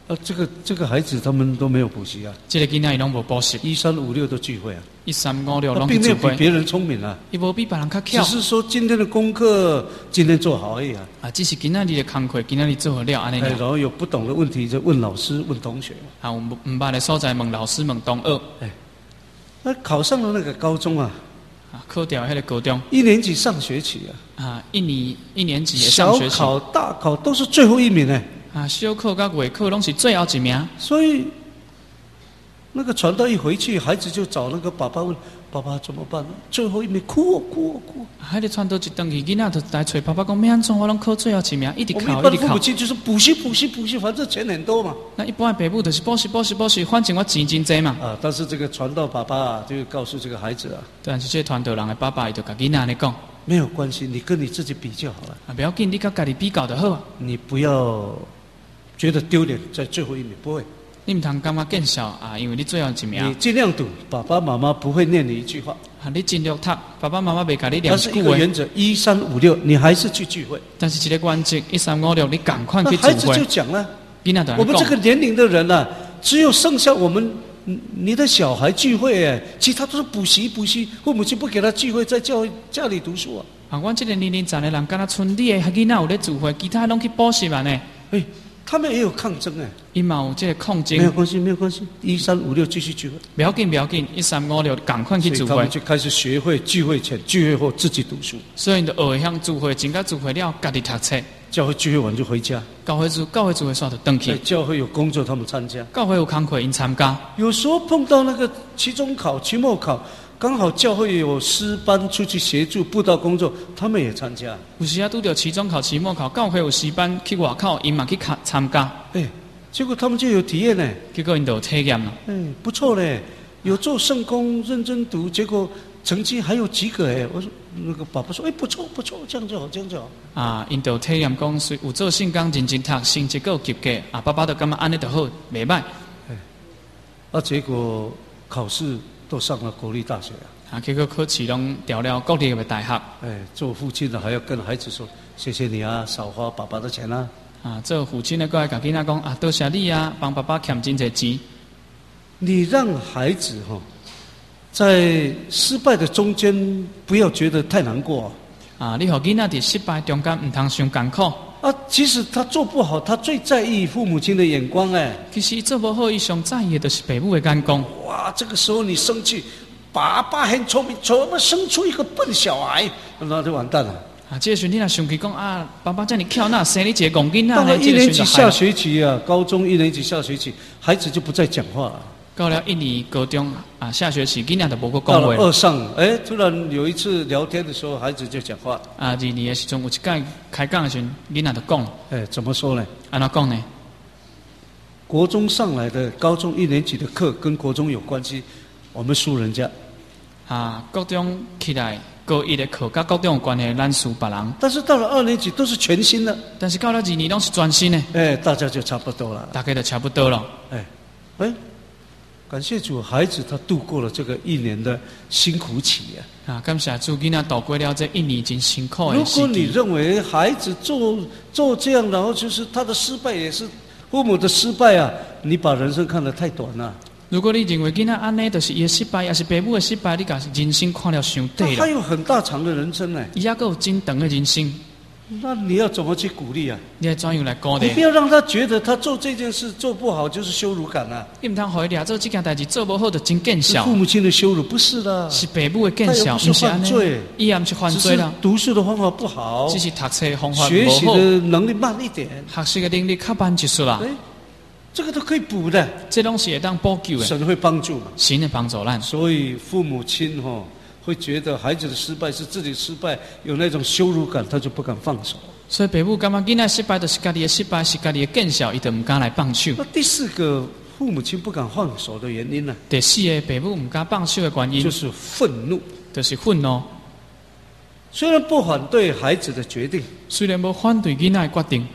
这个孩子他们都没有补习啊， 这个囡仔伊拢无补习 1356都聚会啊， ，1356 他拢去聚会， 并没有比别人聪明啊， 伊无比别人较只巧。 是说今天的功课今天做好而已啊。 啊，只是今仔日的工课，今仔日做好了安尼哎， 尔。 然后有不懂的问题就问老师、问同学。 啊，有毋捌的所在问老师问同学。 哎，那考上了那个高中啊， 啊，考掉迄个高中。 1年级上学期啊， 啊，一年级的上小学期。 考、大考都是最后1名哎。 啊，小考甲月考拢是最后一名。 所以那个传道一回去，孩子就找那个爸爸问：“爸爸怎么办？”最后1名哭哭哭。 啊，迄个传道一登去，囡仔就来找爸爸讲：要安怎？我拢考最后一名，一直我们一考，一直考。 般父母亲就是补习补习补习，反正钱很多嘛。 那一般的爸母就是补习补习补习，反正我钱真济嘛。 啊，但是这个传道爸爸啊，就告诉这个孩子啊， 但是这传道人的爸爸伊就甲囡仔安尼讲： 没有关系，你跟你自己比就好了， 啊，不要紧，你甲家己比较就好啊。 你不要觉得丢脸，在最后1名不会。 你毋通感觉见笑啊，因为你最后一你名。 尽量读，爸爸妈妈不会念你一句话。 啊，你尽力读，爸爸妈妈袂甲你念但是一句话。 一个原则，1356，你还是去聚会。 但是一个原则，1356，你赶快那去聚会孩子就。讲了， 囡仔就安我们这尼讲个年龄的人啊，只有剩下我们你的小孩聚会哎，其他都是补习补习，父母亲不给他聚会，在家里读书啊。 啊，阮这个年龄层的人，敢若村里的囡仔有咧聚会，其他拢去补习安尼。 哎，他们也有抗争哎， 伊嘛有这个抗争没有。关系，没有关系，1356继续聚会。 不要紧，不要紧，1356赶快去聚会所以他们。就开始学会聚会前、聚会后自己读书， 所以你就学会向聚会，真甲聚会了，家己读册。 教会聚会完就回家。 教会聚会煞就转去。 教会有工作他们参加， 教会有工课因参加。 有时候碰到那个期中考、期末考，刚好教会有师班出去协助布道工作，他们也参加。 有时啊，拄着期中考、期末考，教会有师班去外口，因嘛去参加。 哎，结果他们就有体验呢。 结果因就有体验了。 哎，不错嘞，有做圣工，认真读，结果成绩还有及格哎。我说那个爸爸说，哎，不错不错，这样就好，这样就好。 啊，因就有体验讲，虽有做圣工认真读，成绩还有及格。啊，爸爸就感觉安尼就好，袂歹。 啊，结果考试都上了国立大学啊。 啊，结果考试拢调了国立的大学。 哎，做父亲的还要跟孩子说，谢谢你啊，少花爸爸的钱啊。 啊，做父亲的过来甲囡仔讲啊，多谢你啊，帮爸爸欠真侪钱。 你让孩子哈、在失败的中间不要觉得太难过啊，你互囡仔伫失败中间毋通伤艰苦。 啊。即使他做不好，他最在意父母亲的眼光哎。 其实做不好，伊上在意的就是父母的眼光。 哇，这个时候你生气，爸爸很聪明，怎么生出一个笨小孩？那就完蛋了。 啊，这个时候你若生气讲啊，爸爸叫你巧，那生你一个戆囡仔到了呢？ 1年级下学， 学期啊，高中1年级下学期，孩子就不再讲话了。 到了1年高中啊，下学期囡仔就无个到了讲话。 2上，哎，突然有一次聊天的时候，孩子就讲话。 啊，2年的时阵有一届开讲的时阵，囡仔就讲， 哎，怎么说呢？ 安怎讲呢？ 国中上来的高中1年级的课跟国中有关系，我们输人家。 啊，高中起来高一的课甲高中有关系，咱输别人。 但是到了2年级都是全新的， 但是到了2年拢是专心的， 哎，大家就差不多了。 大概就差不多了。 哎，感谢主，孩子他度过了这个1年的辛苦期啊。 啊，感谢主，囡仔度过了这1年真辛苦如的时果你期。 认为孩子做这样，然后就是他的失败也是父母的失败啊，你把人生看得太短了。 如果你认为囡仔安尼就是伊的失败，也是父母的失败，你甲人生看了伤他短了。 还有很大长的人生呢， 伊还佫有真长的人生， 那你要怎么去鼓励啊？ 你要怎样来鼓励你不？要让他觉得他做这件事做不好就是羞辱感啊， 你毋通互伊掠做这件代志做无好就真见笑是父，母亲的羞辱，不是的， 是父母的见笑， 他又不是是安尼犯罪。 伊也毋是犯只是罪啦， 读书的方法不好， 只是读册的方法学习无好， 的能力慢一点， 学习的能力较慢一chút啦哎。，这个都可以补的， 这拢是会当补救的， 神会帮助嘛。 神会帮助咱。 所以父母亲会觉得孩子的失败是自己失败，有那种羞辱感，他就不敢放手。 所以父母感觉囡仔失败就是家己的失败，是家己的见笑，伊就毋敢来放手。 那第4个父母亲不敢放手的原因呢， 第4个父母毋敢放手的原因， 就是愤怒。 就是愤怒。 虽然不反对孩子的决定， 虽然无反对囡仔的决定，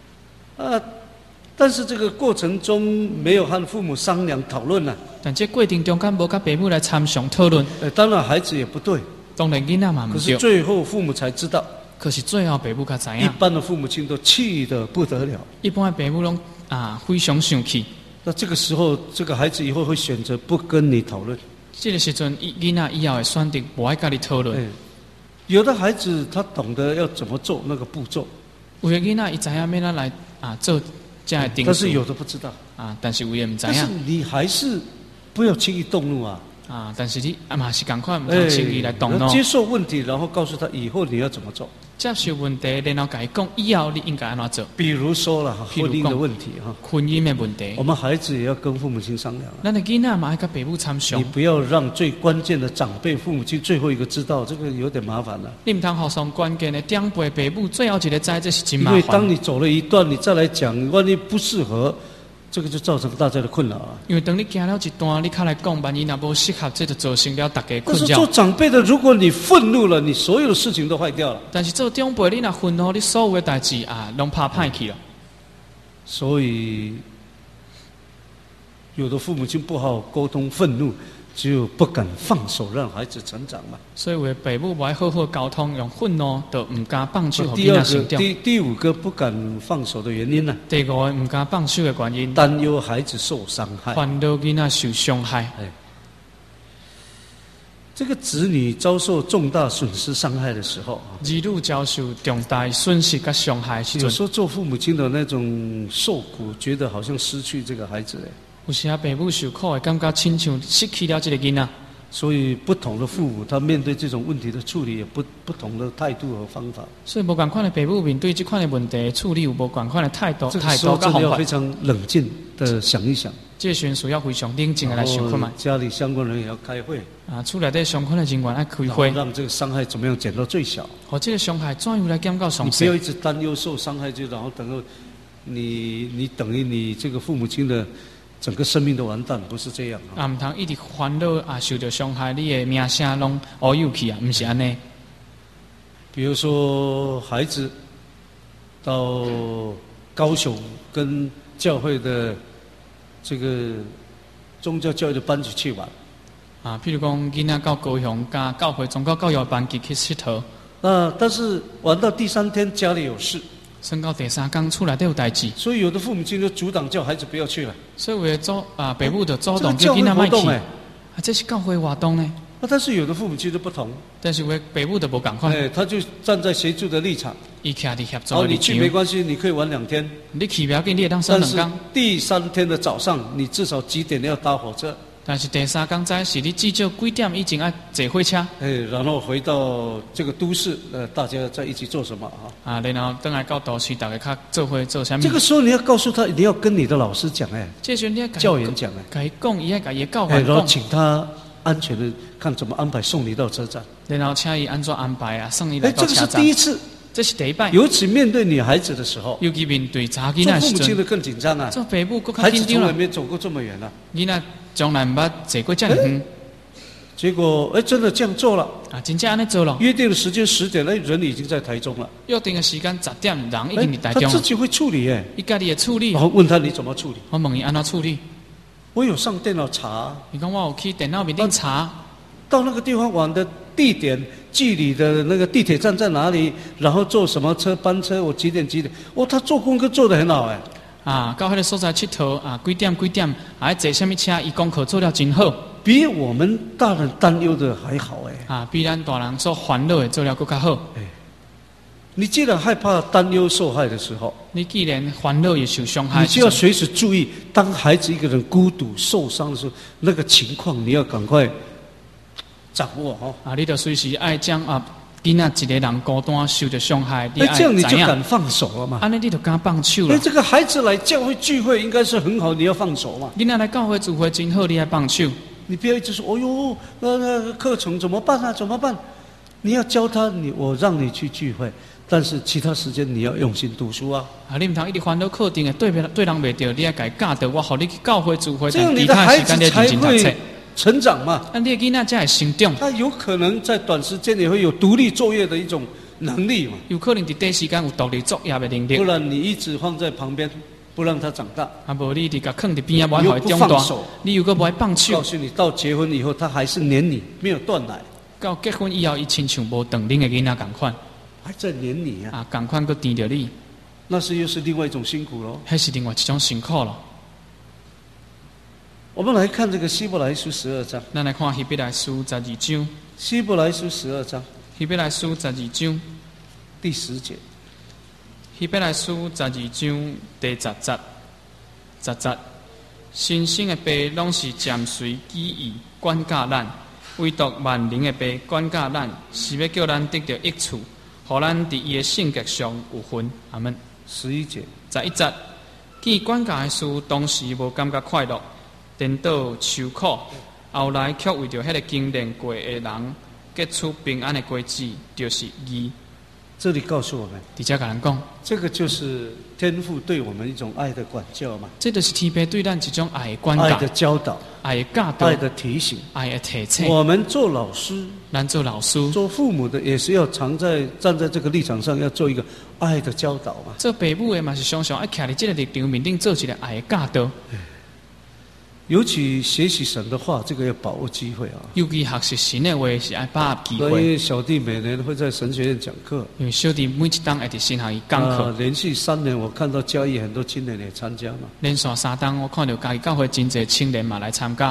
但是这个过程中没有和父母商量讨论呢。 但这过程中间无甲父母来参详讨论， 当然孩子也不对， 当然囡仔嘛毋可是对。 最后父母才知道， 可是最后父母才知一影， 般的父母亲都气得不得了。 一般的父母拢非常生气。 那这个时候，这个孩子以后会选择不跟你讨论。 这个时阵，囡仔以后会选择不爱跟你讨论。 有的孩子他懂得要怎么做那个步骤， 有的囡仔伊知影要哪来做这个定数， 但是有的不知道但是有的唔知影。 但是你还是不要轻易动怒啊！ 但是你嘛是赶快唔通轻易来动怒。 接受问题，然后告诉他以后你要怎么做。 接受问题，然后跟他讲以后你应该安怎做。 比如说了婚姻的问题婚姻的问题， 我们孩子也要跟父母亲商量。 咱的囡仔嘛要跟父母参详。 你不要让最关键的长辈父母亲最后一个知道，这个有点麻烦了。 你唔通互相关键的长辈父母最后一个知，这是真麻烦。 因为当你走了一段，你再来讲，万一不适合，这个就造成大家的困扰啊。 因为等你行了一段，你开来讲，万一若无适合，这就造成了大家困扰。 但是做长辈的，如果你愤怒了，你所有的事情都坏掉了。 但是做长辈，你若愤怒，你所有的代志拢怕歹去了。 所以，有的父母亲不好沟通愤怒，就不敢放手让孩子成长嘛。 所以有的父母不爱好好沟通，用愤怒就唔敢放手，给囡仔成长。 第五个不敢放手的原因呢？ 第五个唔敢放手的原因， 担忧孩子受伤害， 烦恼囡仔受伤害。 这个子女遭受重大损失伤害的时候， 儿女遭受重大损失跟伤害的时候， 有时候做父母亲的那种受苦，觉得好像失去这个孩子。 有时父母受苦的感觉，亲像失去了这个囡仔。 所以不同的父母，他面对这种问题的处理，有不同的态度和方法。 所以无同款的父母面对这款的问题处理，有无同款的态度、 这个时候真的要非常冷静的想一想。 这时需要非常冷静的来想看嘛。 家里相关人也要开会厝内底相关的人员要开会， 让这个伤害怎么样减到最小。 这个伤害怎样来减到上小？ 你不要一直担忧受伤害，就然后等到你等于你这个父母亲的整个生命都完蛋，不是这样唔通一直烦恼受到伤害，你的名声拢乌有去不是安尼。 比如说孩子到高雄跟教会的这个宗教教育的班级去玩譬如讲囡仔到高雄加教会宗教教育班级去佚佗， 但是玩到第3天家里有事， 升到第3天厝内底有代志， 所以有的父母亲就阻挡叫孩子不要去了。 所以有的父母就主动叫囡仔莫去。这是教会活动呢。 但是有的父母亲就不同， 但是有的父母就无同款。 他就站在协助的立场， 伊徛伫协助的立场。 你去没关系，你可以玩2天。 你去不要紧，你也当省2天。 但是第3天的早上，你至少几点要搭火车？ 但是第3天早是你至少几点以前要坐火车？ 然后回到这个都市，大家在一起做什么然后等来到都市，大家做会做什么？ 这个时候你要告诉他，你要跟你的老师讲这时候你要教员讲跟他讲，伊要跟伊教员讲，然后请他安全的看怎么安排送你到车站， 然后请伊安怎安排送你来到车站。 这个是第一次， 这是第一摆。 尤其面对女孩子的时候， 尤其面对查囡仔的时候， 做父母亲的更紧张做父母更紧张孩子从来没走过这么远囡仔从来唔捌坐过这么远。 结果真的这样做了真正安尼做了。 约定的时间10点，人已经在台中了。 约定的时间10点，人已经在台中了。 他自己会处理伊家己会处理。 然后问他你怎么处理？ 我问伊安怎处理？ 我有上电脑查。 你讲我有去电脑面顶查。 到那个地方玩的地点、距离的那个地铁站在哪里，然后坐什么车、班车，我几点？他做功课做得很好到迄个所在佚佗几点，坐什么车？伊功课做了真好， 比我们大人担忧的还好比咱大人所烦恼的做了更加好。 你既然害怕担忧受害的时候， 你既然烦恼也受伤害， 你就要随时注意，当孩子一个人孤独受伤的时候，那个情况你要赶快掌握你就随时爱将囡仔一个人孤单受着伤害，你这样你就敢放手了嘛？ 安尼你就敢放手了。 这个孩子来教会聚会应该是很好，你要放手嘛。 囡仔来教会聚会真好，你要放手。 你不要一直说，哦哟，那课程怎么办啊？怎么办？你要教他，我让你去聚会，但是其他时间你要用心读书你唔通一直烦恼课程的对人袂着，你要改教导我，好你去教会聚会， 这样你的孩子才会成长嘛。 你的囡仔才会成长。 他有可能在短时间也会有独立作业的一种能力嘛。 有可能在短时间有独立作业的能力。 不然你一直放在旁边，不让他长大。 无你直甲放在边仔，不让他长大。你又搁不爱放手。 告诉你，到结婚以后，他还是黏你，没有断奶。 到结婚以后，伊亲像无断奶的囡仔同款， 还在黏你同款搁甜着你。 那是又是另外一种辛苦喽。 迄是另外一种辛苦咯。 我们来看这个希伯来书12章。 咱来看希伯来书12章。 希伯来书12章， 希伯来书12章第10节。 希伯来书12章第10节，新生的爸拢是暂随己意管教咱，唯独万灵的爸管教咱，是要叫咱得到益处，互咱伫伊的性格上有份。阿门。 11节。 11节，见管教的事当时无感觉快乐，颠倒受苦，后来却为着迄个经历过的人结出平安的果子，就是义。 这里告诉我们， 伫遮甲咱讲， 这个就是天父对我们一种爱的管教嘛。 这就是天父对咱一种爱的管教、 爱的教导、 爱的教导、 爱的提醒、 爱的提醒。 我们做老师、 咱做老师、 做父母的，也是要站在这个立场上，要做一个爱的教导嘛。 做爸母的嘛是常常爱徛伫这个立场面顶做一个爱的教导。 尤其学习神的话，这个要把握机会啊。 尤其学习神的话是爱把握机所会。 以小弟每年会在神学院讲课， 因为小弟每一档会伫神学院讲课， 连续3年，我看到嘉义很多青年也参加嘛。 连续3档，我看到家己教会真侪青年嘛来参加。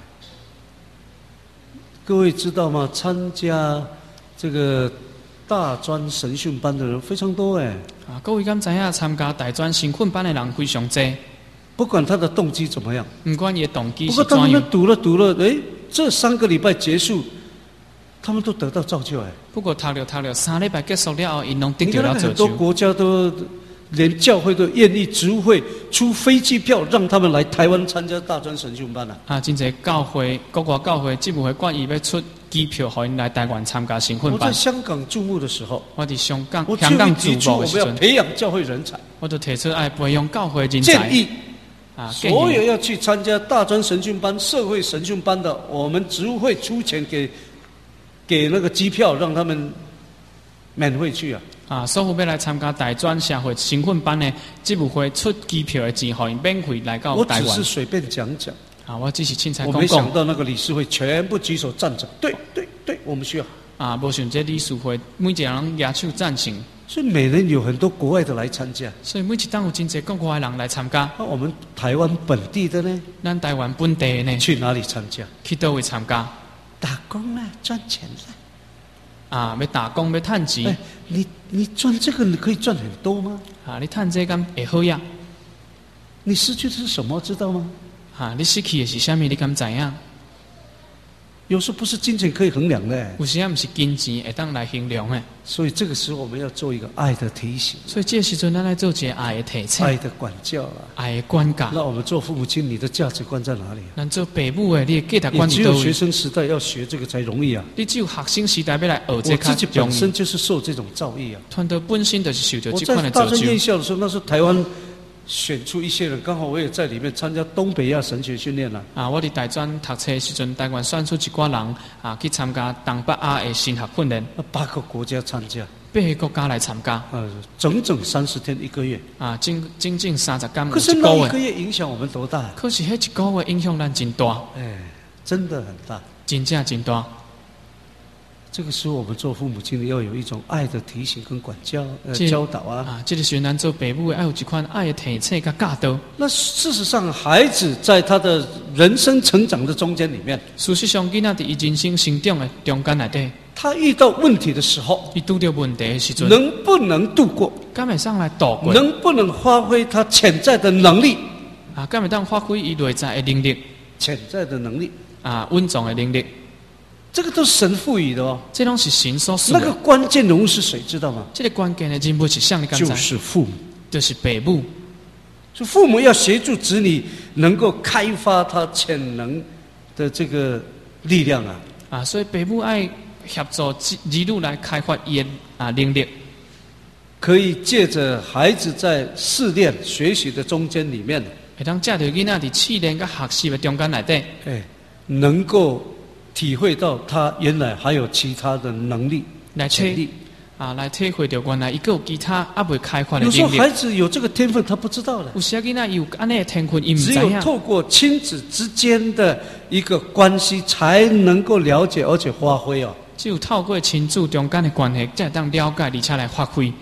各位知道吗？参加这个大专神训班的人非常多哎。 啊，各位敢知影参加大专神训班的人非常多？ 不管他的动机怎么样， 不管伊的动机不是怎样， 过他们读了，这3个礼拜结束，他们都得到造就哎。 不过读了3礼拜结束了后，因拢得你看到了造就。 很多国家都连教会都愿意职务会出飞机票让他们来台湾参加大专神训班啊。 啊，真侪教会、国外教会、职务会愿意要出机票，互因来台湾参加神训我在班。 香港注目的时候， 我伫香港我就驻提出我们要务的时阵， 培养教会人才， 我就提出爱培养教会人才。 建议啊， 所有要去参加大专神训班、社会神训班的，我们职务会出钱给那个机票，让他们免费去啊。 啊，所有要来参加大专社会神训班的，职务会出机票的钱，互因免费来到我台湾。 只是随便讲讲， 啊，我只是凊彩我讲讲。 没想到那个理事会全部举手赞成，对，我们需要。 啊，无想这理事会每一个人举手赞成， 所以每年有很多国外的来参加， 所以每一档有真侪国外的人来参加。 那我们台湾本地的呢？ 咱台湾本地的呢， 去哪里参加？ 去倒位参加？ 打工啊，赚钱啊。 啊，要打工要趁钱。 你赚这个，你可以赚很多吗？ 啊，你趁这敢会好呀？ 你失去的是什么，知道吗？ 啊，你失去的是啥物？你敢知影？ 有时候不是金钱可以衡量的， 有时啊，不是金钱会当来衡量的。 所以这个时候我们要做一个爱的提醒， 所以这个时阵，咱来做一个爱的提醒、 爱的管教啊， 爱的管教。 那我们做父母亲，你的价值观在哪里啊？ 咱做爸母的，你的价值观你伫倒位？ 只有学生时代要学这个才容易啊。 你只有学生时代要来学我这自己较容易。 本身就是受这种造诣啊。 团队本身就是受到我这款在大专的造就。 院校的时候，那时候台湾选出一些人，刚好我也在里面参加东北亚神学训练了。 啊，我伫大专读册的时阵，台湾选出一寡人啊，去参加东北亚的神学训练 ，8个国家参加 ，8个国家来参加， 整整30天1个月。 啊，整30天， 可是那1个月影响我们多大？ 可是迄1个月影响咱真大， 真的很大， 真正真大。 这个时候，我们做父母亲的要有一种爱的提醒跟管教、教导啊。 啊，这个时候咱做爸母的，要有一款爱的提醒跟教导。 那事实上，孩子在他的人生成长的中间里面， 事实上，囡仔伫伊人生成长的中间内底， 他遇到问题的时候， 伊拄到问题的时阵， 能不能度过？ 敢会上来度过？ 能不能发挥他潜在的能力？ 啊，敢会当发挥伊内在的能力？ 潜在的能力啊，稳重的能力。 这个都是神赋予的哦， 这拢是神所赐的。 那个关键人物是谁？知道吗？ 这个关键的人物是谁？你敢知？ 就是父母， 就是爸母。 所以父母要协助子女能够开发他潜能的这个力量啊！ 啊，所以爸母爱协助子女来开发伊的能力， 可以借着孩子在试炼学习的中间里面， 会当借着囡仔伫试炼甲学习的中间内底， 能够体会到他原来还有其他的能力、潜力啊，来体会到原来伊有其他还未开发的能力。 有时候孩子有这个天分，他不知道的。 有时囡仔有安尼的天分，伊唔知只有透过亲子之间的一个关系，才能够了解而且发挥哦。 只有透过亲子中间的关系，才当了解而且来发挥。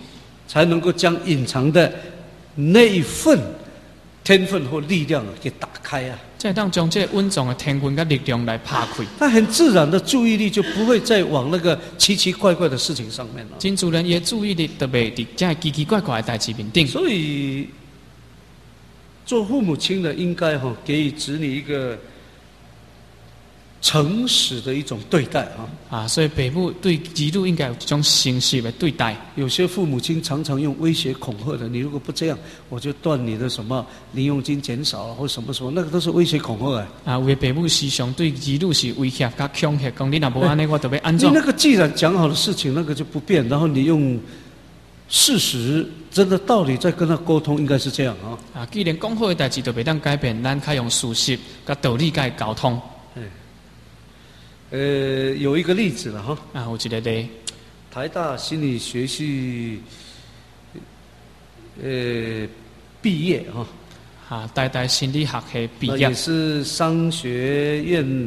才能够将隐藏的那一份天分或力量给打开啊。 才当将这稳重的天分跟力量来拍开。 他很自然的注意力就不会再往那个奇奇怪怪的事情上面了。 真自然，伊的注意力特别伫这奇奇怪怪的代志面顶。 所以，做父母亲的应该给予子女一个诚实的一种对待所以父母对子女应该有一种诚实的对待。 有些父母亲常常用威胁恐吓的，你如果不这样，我就断你的什么零用金减少或什么什么，那个都是威胁恐吓有的父母时常对子女是威胁甲恐吓，讲你若无安尼，我就要安怎？ 你那个既然讲好的事情，那个就不变，然后你用事实、真的道理再跟他沟通，应该是这样既然讲好的代志都袂当改变，咱较用事实甲道理甲伊沟通。 有一个例子了有一个例， 台大心理学系毕业台大心理学系毕业， 也是商学院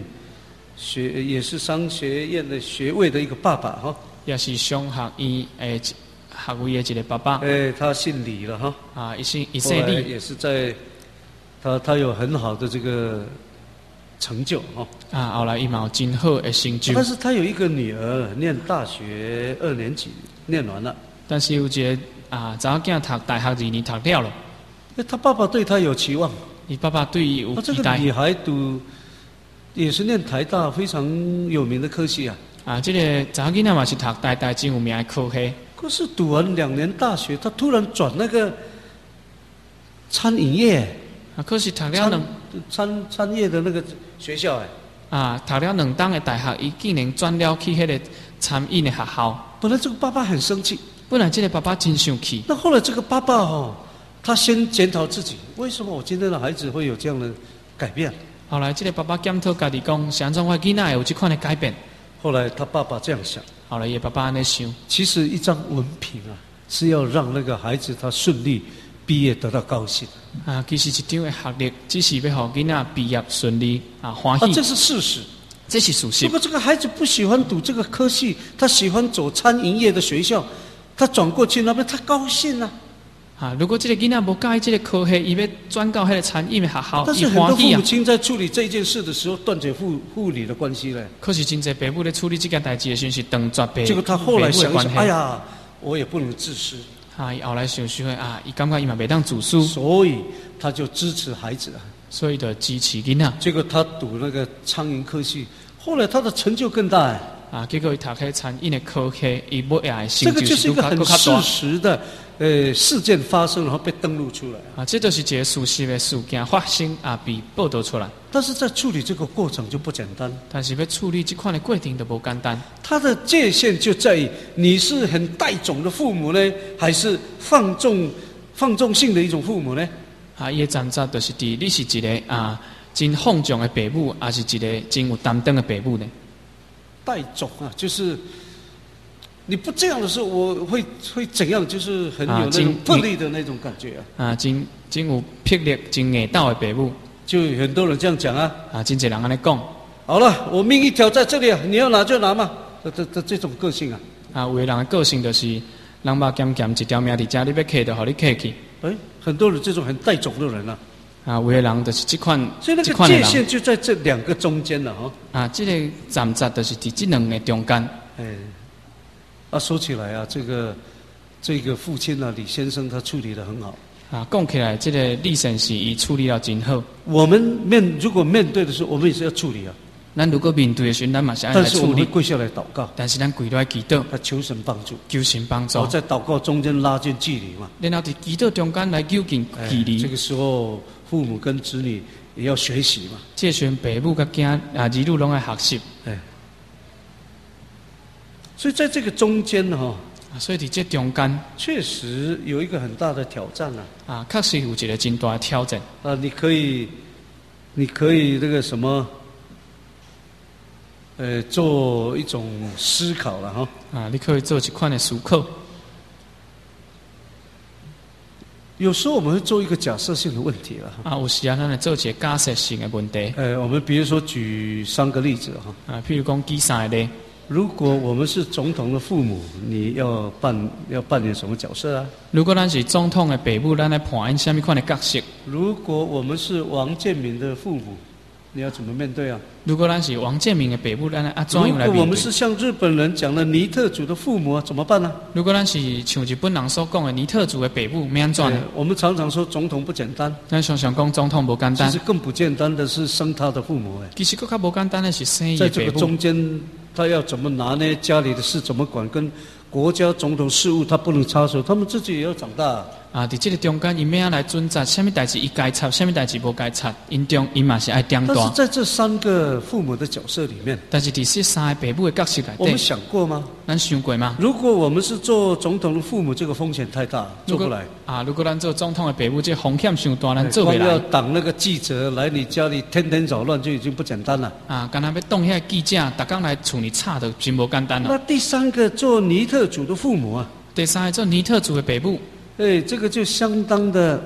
的学位的一个爸爸也是商学院学位的一个爸爸。 他姓李了伊姓李， 也是在他有很好的这个成就后来伊嘛有真好的成就。 但是他有一个女儿念大学2年级，念完了。 但是有一个查某囝读大学2年读了了。 他爸爸对他有期望， 伊爸爸对伊有期待。 这个女孩也是念台大非常有名的科系这个查某囡仔嘛是读台大真有名的科系。 可是读完2年大学，他突然转那个餐饮业。 可是读了餐业的那个学校读了2档的大学，伊竟然转了去迄个餐饮的学校。 本来这个爸爸很生气， 本来这个爸爸真生气。 那后来这个爸爸他先检讨自己，为什么我今天的孩子会有这样的改变？ 后来这个爸爸检讨家己讲，是安怎我囡仔有这款的改变？ 后来他爸爸这样想， 后来伊爸爸安尼想， 其实一张文凭是要让那个孩子他顺利毕业得到高兴其实一张的学历只是要让囡仔毕业顺利欢喜。 这是事实， 这是事实。 如果这个孩子不喜欢读这个科系，他喜欢走餐饮业的学校，他转过去那边他高兴如果这个囡仔无介意这个科系，伊要转到迄个餐饮的学校， 但是很多父母亲在处理这件事的时候断绝父女的关系嘞。 可是真侪父母在处理这件代志的时候是断绝父结果他后来想一想，哎呀，我也不能自私伊后来想想伊感觉伊嘛袂当自私， 所以他就支持孩子所以就支持囡仔。 结果他读那个苍蝇科系，后来他的成就更大结果伊读迄餐饮的科系，伊要的成这个就是一个很事实的事件发生，然后被登录出来这就是一个事实的事件发生被报道出来。 但是在处理这个过程就不简单， 但是要处理这款的过程就不简单。 它的界限就在于你是很带种的父母呢，还是放纵性的一种父母呢？ 伊的站在就是伫你是一个真放纵的父母，还是一个真有担当的父母呢？ 带种就是你不这样的时候，我会怎样？就是很有那种魄力的那种感觉真有魄力、真硬道的父母。 就很多人这样讲真侪人安尼讲。 好了，我命一条在这里你要拿就拿嘛。这种个性有的人的个性就是人肉咸咸一条命伫遮，你要摕就互你摕去。 很多人这种很带种的人有的人就是这款， 所以那个界限就在这2个中间了这个站在就是伫这2个中间。 说起来这个父亲李先生他处理得很好讲起来，这个李先生伊处理了真好。 我们如果面对的时候，我们也是要处理咱如果面对的时候，咱嘛是要来处理。 但是我们会跪下来祷告。 但是咱跪落来祈祷， 求神帮助， 求神帮助。 在祷告中间拉近距离嘛。 然后在祈祷中间来揪近距离。 这个时候，父母跟子女也要学习嘛。 这时候，父母跟儿女拢要学习。 所以在这个中间所以在这中间， 确实有一个很大的挑战确实有一个真大的挑战。 你可以那个什么，做一种思考了你可以做一款的思考。 有时候我们会做一个假设性的问题了有时咱来做一个假设性的问题。 我们比如说举3个例子譬如讲举3个例。 如果我们是总统的父母，你要扮演什么角色啊？ 如果咱是总统的爸母，咱来扮演什么款的角色？ 如果我们是王建民的父母，你要怎么面对啊？ 如果咱是王建民的爸母，咱来怎样来面对？ 如果我们是像日本人讲的尼特族的父母啊，怎么办呢？ 如果咱是像日本人所讲的尼特族的爸母，要安怎呢？ 我们常常说总统不简单， 咱常常讲总统不简单， 其实更不简单的是生他的父母其实更较不简单的是生伊在这个的爸母。 中间，他要怎么拿呢？家里的事怎么管？跟国家总统事务他不能插手，他们自己也要长大。 在这个中间，伊要来准责，什么代志伊该插，什么代志无该插，因嘛是爱顶大。 但是在这3个父母的角色里面， 但是第3个爸母的角色我们内底， 想过吗？ 咱想过吗？ 如果我们是做总统的父母，这个风险太大，做不来。 如果咱做总统的爸母，这风险伤大，咱做不光要来。 挡那个记者来你家里天天扰乱，就已经不简单了。 刚才要挡遐记者，逐工来处理差的，真无简单了。 那第3个做尼特族的父母啊， 第3个做尼特族的爸母， 这个就相当的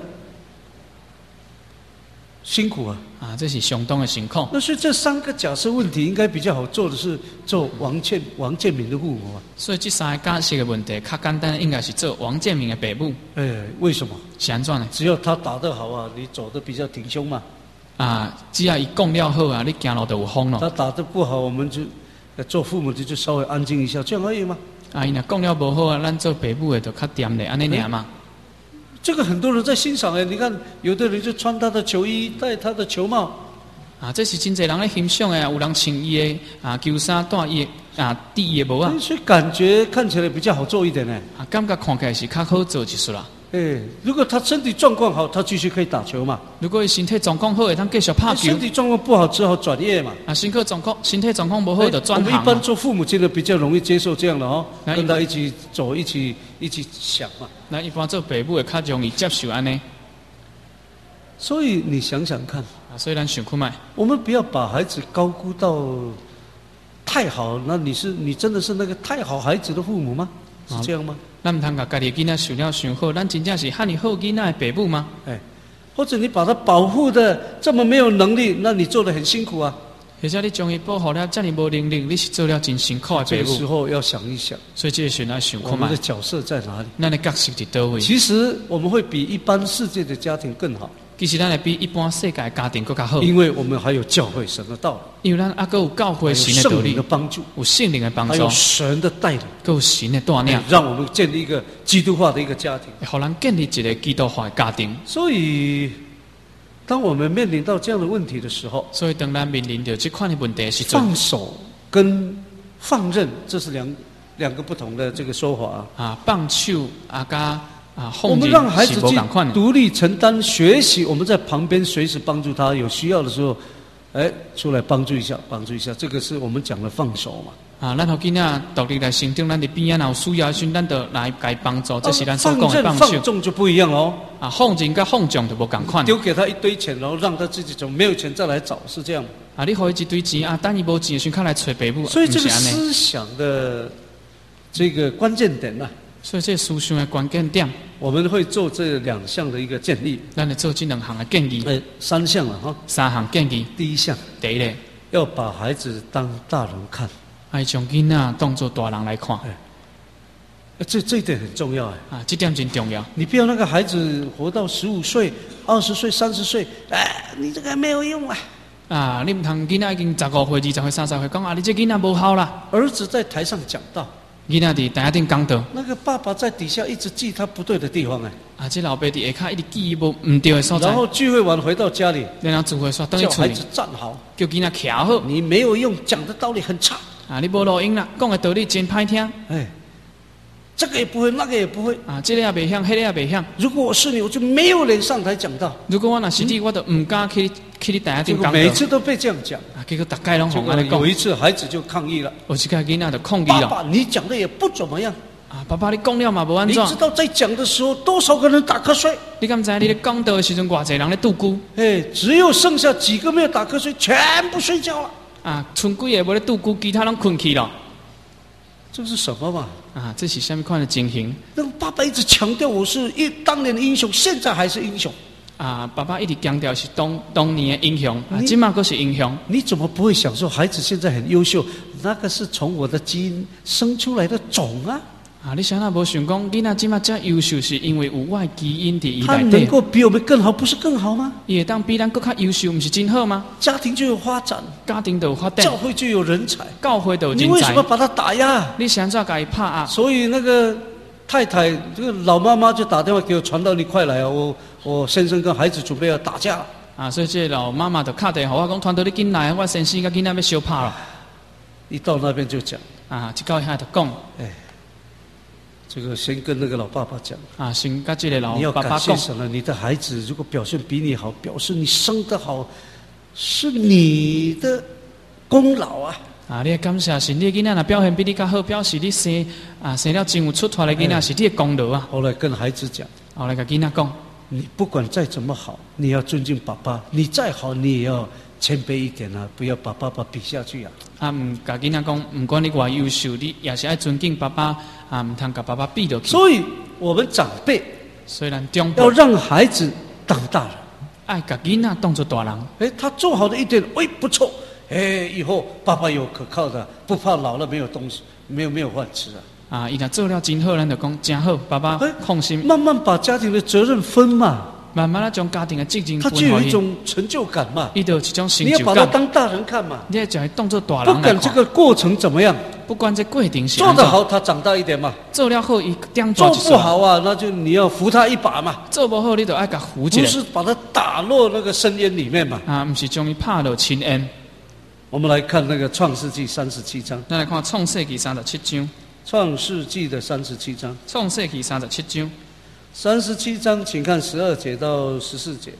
辛苦啊。 这是相当的辛苦。 那所以这3个假设问题，应该比较好做的是做王建民的父母啊。 所以这3个假设的问题，较简单，应该是做王建民的爸母。 为什么？ 是安怎呢？ 只要他打得好啊，你走得比较挺胸嘛。 只要伊讲了好啊，你行路就有风了。 他打得不好，我们就做父母的就稍微安静一下，这样而已嘛。 伊若讲了无好啊，咱做爸母的就较掂咧，安尼尔嘛。 这个很多人在欣赏你看，有的人就穿他的球衣，戴他的球帽。 这是真侪人咧欣赏的，有人穿伊的球衫，戴伊戴伊的帽啊。 所以感觉看起来比较好做一点呢。 感觉看起来是较好做一丝啦。 如果他身体状况好，他继续可以打球嘛。 如果伊身体状况好，会当继续拍球。 身体状况不好，只好转业嘛。 身体状况不好，就转行。 我们一般做父母亲的比较容易接受这样的哦，跟他一起走，一起想嘛。 那一般做爸母的较容易接受安尼。 所以你想想看， 所以咱想看卖， 我们不要把孩子高估到太好，那你真的是那个太好孩子的父母吗？是这样吗？ 咱唔通把家己囡仔想了想好，咱真正是汉你好囡仔的爸母吗？ 或者你把他保护的这么没有能力，那你做得很辛苦啊。 或者你将伊保护了这么无能力，你是做了真辛苦的爸母。 这个时候要想一想， 所以这个时候要想看卖， 我们的角色在哪里？ 咱的角色在倒位？ 其实我们会比一般世界的家庭更好。 其实咱会比一般世界的家庭更加好， 因为我们还有教会神的道理， 因为咱还有教会神的道理， 有圣灵的帮助， 有圣灵的帮助， 还有神的带领， 还有神的带领， 让我们建立一个基督化的一个家庭， 让人建立一个基督化的家庭。 所以，当我们面临到这样的问题的时候， 所以当咱面临着这款的问题的时候， 放手跟放任，这是两个不同的这个说法放手加。 我们让孩子去独立承担学习，我们在旁边随时帮助他，有需要的时候，出来帮助一下，这个是我们讲的放手嘛。 咱互囡仔独立来成长，咱伫边有需要的时候，咱就来该帮助，这是咱所讲的放手。 放纵就不一样哦。 放任跟放纵就无共款。 丢给他一堆钱，然后让他自己走，没有钱再来找，是这样吗？ 你给伊一堆钱等伊无钱的时候，他来找爸母。 所以这个思想的这个关键点呢， 所以这思想的关键点。 我们会做这2项的一个建议， 咱来做这2项的建议 ，3项了哈。 3项建议， 第一项， 第一个要把孩子当大人看， 将囡仔当作大人来看。 这一点很重要这点真重要。 你不要那个孩子活到15岁、20岁、30岁，你这个没有用你唔通囡仔已经15岁、20岁、30岁，讲你这囡仔无效啦。 儿子在台上讲道。 囡仔伫台下顶讲道， 那个爸爸在底下一直记他不对的地方这老爸伫下骹一直记无唔对的所在。 然后聚会完回到家里， 然后聚会煞等于叫孩子站好， 叫囡仔徛好。 你没有用，讲的道理很差你无路用啦，讲的道理真歹听。 这个也不会，那个也不会这个也袂晓，那个也袂晓。 如果我是你，我就没有脸上台讲道。 如果我若是你，我就唔敢去你台下顶讲道。 每次都被这样讲结果大概拢互安尼讲。 有一次孩子就抗议了， 有一次囡仔就抗议了。 爸爸，你讲的也不怎么样爸爸，你讲了嘛无安怎？ 你知道在讲的时候多少个人打瞌睡？ 你敢知你咧讲道的时阵，偌济人咧度孤？ 只有剩下几个没有打瞌睡，全部睡觉了。 剩几个无咧度孤，其他人困去了。 这是什么嘛？ 这是什么款的情形？ 那个爸爸一直强调我是当年的英雄，现在还是英雄。 爸爸一直强调是当年的英雄，今嘛阁是英雄。 你怎么不会想说孩子现在很优秀？那个是从我的基因生出来的种啊！ 你想那无想讲，囡仔今嘛这优秀，是因为有我的基因伫伊他内底。 能够比我们更好，不是更好吗？ 伊会当比咱更较优秀，不是真好吗？ 家庭就有发展， 家庭就有发展， 教会就有人才， 教会就有人才。 你为什么把他打压？ 你想怎甲伊拍压？ 所以那个太太，这个老妈妈就打电话给我，传道你快来啊！我先生跟孩子准备要打架所以这老妈妈就敲电话我讲，传道你紧来，我先生甲囡仔要相拍了。 一到那边就讲一到遐就讲， 这个先跟那个老爸爸讲先甲这个老你要爸爸讲， 感谢神了，你的孩子如果表现比你好，表示你生得好，是你的功劳啊！ 你要感谢神，你的囡仔若表现比你较好，表示你生了真有出头的囡仔是你的功劳啊。 后来跟孩子讲， 后来甲囡仔讲， 你不管再怎么好，你要尊敬爸爸；你再好，你也要谦卑一点啊，不要把爸爸比下去啊！ 甲囡仔讲，不管你偌优秀，你也是爱尊敬爸爸唔通甲爸爸比落去。 所以我们长辈虽然长辈要让孩子当大人， 爱甲囡仔当作大人。 他做好的一点，不错，以后爸爸有可靠的，不怕老了没有东西，没有饭吃啊！ 伊若做了真好，咱就讲真好，爸爸放心。 慢慢把家庭的责任分嘛， 慢慢将家庭的责任分他就有一种成就感嘛。 伊就有一种成你要就感。 把他当大人看嘛， 你要将他当作大人来看。 不管这个过程怎么样， 不管这过程是做得好，他长大一点嘛； 做了好，伊点大做不好啊，那就你要扶他一把嘛。 做不好，你就爱甲扶一下。 不是把他打落那个深渊里面嘛。 不是将伊拍落深渊。 我们来看那个创世纪37章。 咱来看创世纪37章。 创世纪的37章。 创世纪37章。 37章，请看12节到14节。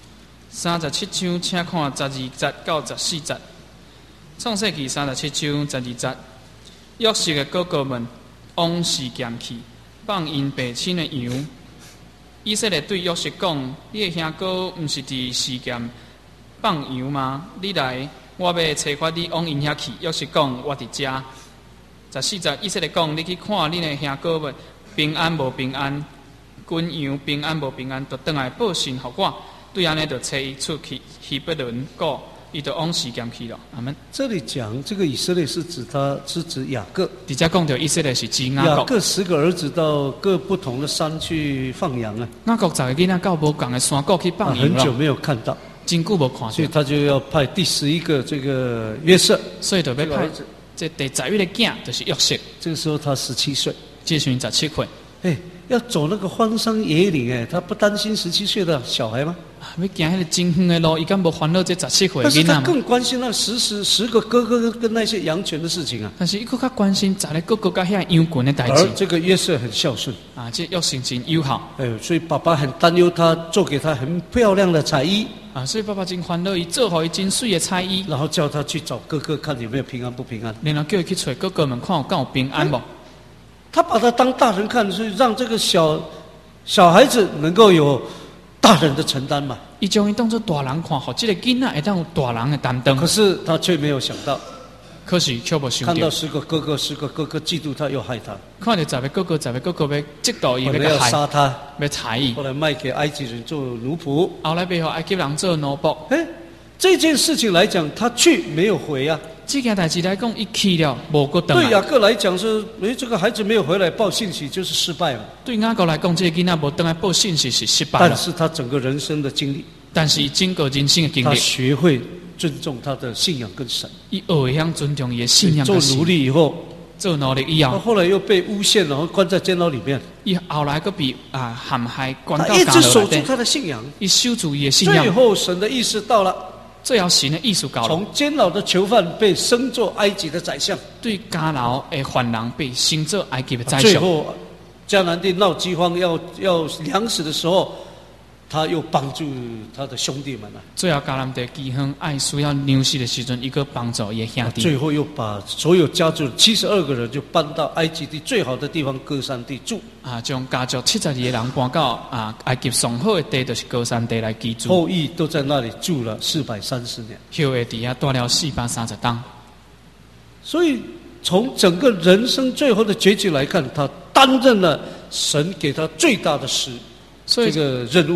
37章，请看12节到14节。创世纪37章12节，约瑟的哥哥们往示剑去，放因父亲的羊。以色列对约瑟讲：“你的兄哥不是伫示剑放羊吗？你来，我要找法你往因遐去。”约瑟讲：“我伫遮。14节，以色列讲：“你去看恁的兄哥们平安无平安？群羊平安无平安？就转来报信给我。”对安尼就找伊出去希伯伦国，伊就往示剑去了。阿门。 这里讲这个以色列是指雅各。 直接讲到以色列是指雅各。 雅各10个儿子到各不同的山去放羊啊。 雅各10个囡仔到无共的山谷去放羊了。 很久没有看到， 真久无看到， 所以他就要派第11个这个约瑟， 所以就要派这第11个囝就是约瑟。 这个时候他17岁， 这时17岁。 要走那个荒山野岭，他不担心17岁的小孩吗？ 要行那个真远的路，伊敢无烦恼这17岁的囡仔吗？ 但是他更关心那10个哥哥跟那些羊群的事情啊。 但是伊更较关心10个哥哥跟遐羊群的代志。 而这个约瑟很孝顺这约瑟真友好。 所以爸爸很担忧他，做给他很漂亮的彩衣所以爸爸真烦恼，伊做好伊真水的彩衣， 然后叫他去找哥哥看有没有平安不平安， 然后叫伊去找哥哥们看有平安无。 他把他当大人看，所以让这个小孩子能够有大人的承担嘛。 伊将伊当作大人看，好，这个囡仔会当有大人的担当。 可是他却没有想到， 却无想到， 看到10个哥哥嫉妒他，又害他。 看到10个哥哥要嫉妒伊， 要杀他， 要踩伊。 后来卖给埃及人做奴仆， 后来被埃及人做奴仆。 这件事情来讲，他去没有回啊。 这件代志来讲，伊去了，无过回来。 对雅各来讲是，这个孩子没有回来报信息就是失败嘛。 对雅各来讲，这个囡仔无回来报信息是失败了。 但是他整个人生的经历， 但是整个人生的经历， 他学会尊重他的信仰跟神。 伊学会晓尊重伊的信仰跟神。 做奴隶以后， 做奴隶以后， 他后来又被诬陷，然后关在监牢里面。 伊后来佫被陷害，关到他一直守住他的信仰， 伊守住伊的信仰。 最后神的意思到了。 最后神的意思到了， 从监牢的囚犯被升做埃及的宰相， 对监牢的犯人被升做埃及的宰相。 最后迦南地闹饥荒要粮食的时候，他又帮助他的兄弟们啊。 最后迦南地饥荒爱需要粮食的时阵，伊个帮助伊的兄弟。 最后又把所有家族72个人就搬到埃及地最好的地方歌珊地住。 将家族72个人搬到埃及上好的地，就是歌珊地来居住。 后裔都在那里住了430年。 后裔底下住了430年。 所以从整个人生最后的结局来看，他担任了神给他最大的这个任务嘛。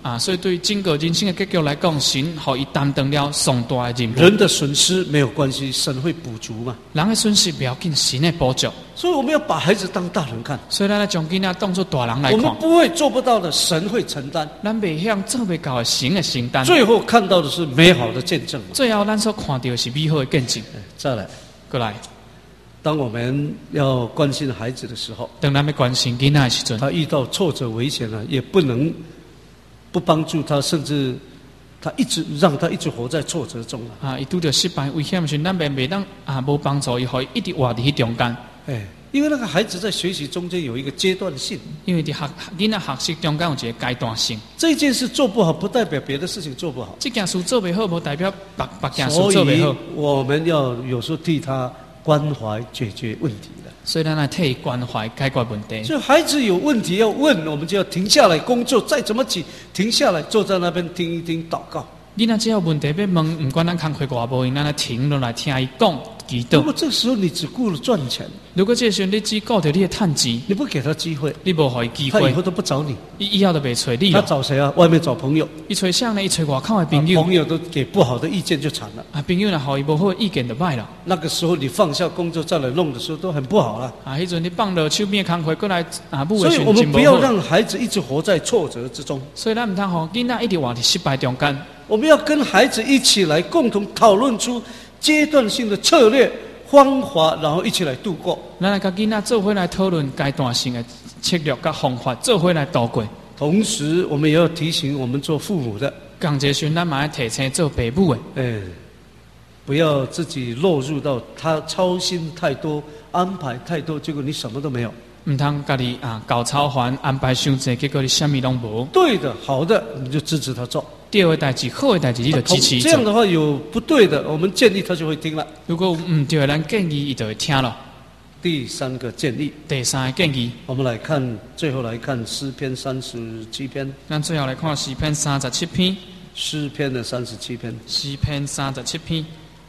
所以对整个人生的结局来讲，神予伊担当了上大的任务。 人的损失没有关系，神会补足嘛。 人的损失不要紧，神会补足。 所以我们要把孩子当大人看。 所以咱来将囡仔当作大人来看。 我们不会做不到的，神会承担。 咱袂晓做袂到的，神会承担。 最后看到的是美好的见证。 最后咱所看到的是美好的见证。 再来， 过来。 当我们要关心孩子的时候， 当咱要关心囡仔的时阵， 他遇到挫折危险了，也不能不帮助他，甚至让他一直活在挫折中了。 伊拄到失败危险时，咱袂当无帮助伊，互伊一直活伫迄中间。 因为那个孩子在学习中间有一个阶段性， 因为伫囡仔学习中间有一个阶段性。 这件事做不好，不代表别的事情做不好。 这件事做不好，无代表别件事做不好。 所以我们要有时候替他关怀解决问题的。 所以咱来替关怀解决问题。 所以孩子有问题要问，我们就要停下来工作，再怎么急，停下来坐在那边听一听祷告。 囡仔只要问题要问，不管咱工课偌无用，咱来停落来听伊讲祈祷。 如果这时候你只顾了赚钱， 如果这时候你只顾着你的趁钱， 你不给他机会， 你无给伊机会， 他以后都不找你。 以后都袂找你。 他找谁啊？外面找朋友。 伊找谁呢？伊找外口的朋友。 朋友都给不好的意见就惨了。 朋友若互伊无好的意见就歹了。 那个时候你放下工作再来弄的时候都很不好了。 迄阵你放了手边的工课过来所以我们不要让孩子一直活在挫折之中。 所以咱唔通互囡仔一直活伫失败中间。 我们要跟孩子一起来共同讨论出阶段性的策略方法，然后一起来度过。 咱来跟囡仔做伙来讨论阶段性的策略跟方法，做伙来度过。 同时，我们也要提醒我们做父母的， 同一时咱嘛要提醒做爸母的， 不要自己落入到他操心太多、安排太多，结果你什么都没有。 唔通家己搞操烦，安排伤济，结果你什么拢无。 对的、好的，你就支持他做。 对的代志、好的代志，你就支持。 这样的话，有不对的，我们建议他就会听了。 如果唔对，咱建议伊就会听了。 第三个建议， 第三个建议， 我们来看，最后来看诗篇37篇。 咱最后来看诗篇37篇。 诗篇的37篇。 诗篇37篇。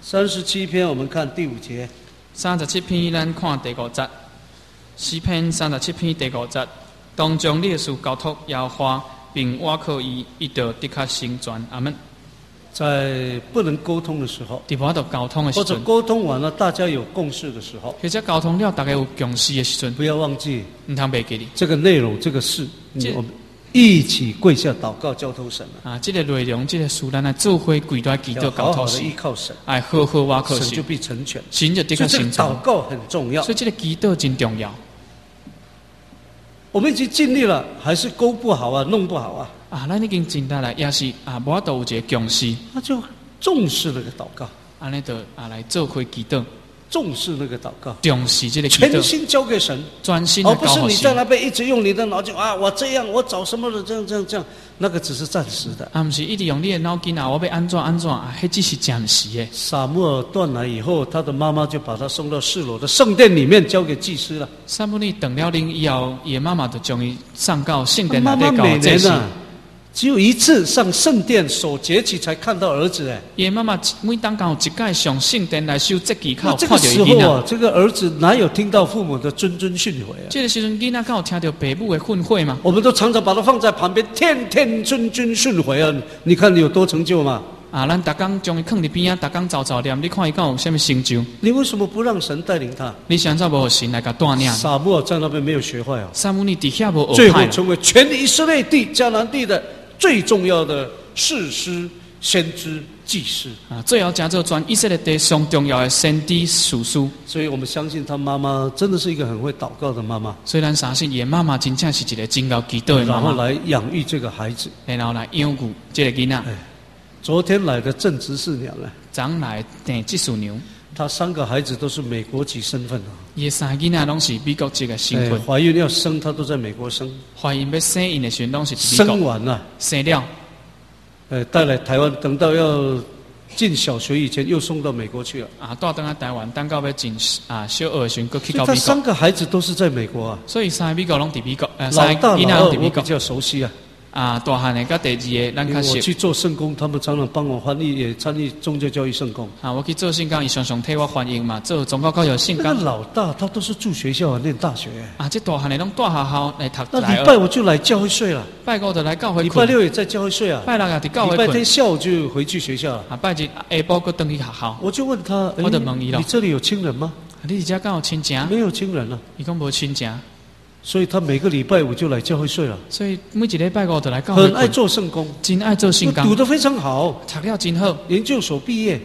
37篇，我们看第5节。 37篇，咱看第5节。诗篇37篇第5节，当将你的事交托耶和华，并倚靠伊，一直的确成全。阿们。 在不能沟通的时候，或者沟通完了大家有共识的时候， 或者沟通了大家有共识的时阵， 不要忘记， 唔通袂记哩。 这个内容，这个事，我们一起跪下祷告，交托神这个内容，这个事，咱来做伙跪在祈祷，交托神， 依靠神， 好好倚靠神， 神就必成全， 神就的确成全。 祷告很重要， 所以这个祈祷真重要。 我们已经尽力了，还是勾不好啊，弄不好啊。 咱已经尽力了，也是无法度有一个共识。 那就重视那个祷告， 安尼就来做伙祈祷， 重视那个祷告， 重视这个祈祷， 全心交给神， 专心的交给神。 而不是你在那边一直用你的脑筋我这样，我找什么的这样，那个只是暂时的。 不是一直用你的脑筋我要安怎，那只是暂时的。 撒母耳断奶以后，他的妈妈就把他送到示罗的圣殿里面，交给祭司了。 撒母耳断了灵以后，伊的妈妈就将伊送到圣殿内底交祭司。 只有一次上圣殿守节期才看到儿子伊妈妈每当刚有一届上圣殿来守节期，看到这个时候这个儿子哪有听到父母的谆谆训诲这个时阵囡仔刚有听到爸母的训诲吗？ 我们都常常把它放在旁边，天天谆谆训诲你看你有多成就吗？ 咱逐工将伊放伫边逐工照念，你看伊敢有什么成就？ 你为什么不让神带领他？ 你想怎无让神来甲带领？ 撒母耳在那边没有学坏撒母耳底下无学坏， 最后成为全以色列地迦南地的最重要的士师、先知、祭司最后加做全以色列地上重要的先知、士师。 所以我们相信他妈妈真的是一个很会祷告的妈妈。 所以咱相信伊妈妈真正是一个真够祈祷的妈妈。 然后来养育这个孩子， 然后来养育这个囡仔。 昨天来的正执事娘昨来的执事娘， 她3个孩子都是美国籍身份伊3个囡仔拢是美国籍的身份。 怀孕要生，她都在美国生。 怀孕要生因的时候，拢是生完了， 生了， 带来台湾，等到要进小学以前，又送到美国去了。 带回台湾，等到要进小学的时候，又去到美国。 他3个孩子都是在美国所以3个美国拢伫美国， 老大老二我比较熟悉大汉的甲第二个咱较熟。 我去做圣工，他们常常帮我翻译，也参与宗教教育圣工。 我去做圣工，伊常常替我翻译嘛，做宗教教育圣工。 那个老大他都是住学校念大学。 这大汉的拢住学校来读。 那礼拜我就来教会睡了。 拜五就来教会。 礼拜六也在教会睡啊。 拜六也伫教会。 礼拜天下午就回去学校了。 拜日下晡佫回去学校。我就问他， 我就问伊咯， 你这里有亲人吗？ 你这敢有亲情？ 没有亲人啊。 伊讲无亲情。 所以他每个礼拜五就来教会睡了。 所以每一礼拜五就来教会。 很爱做圣工， 真爱做圣工， 读得非常好， 读了真好， 研究所毕业，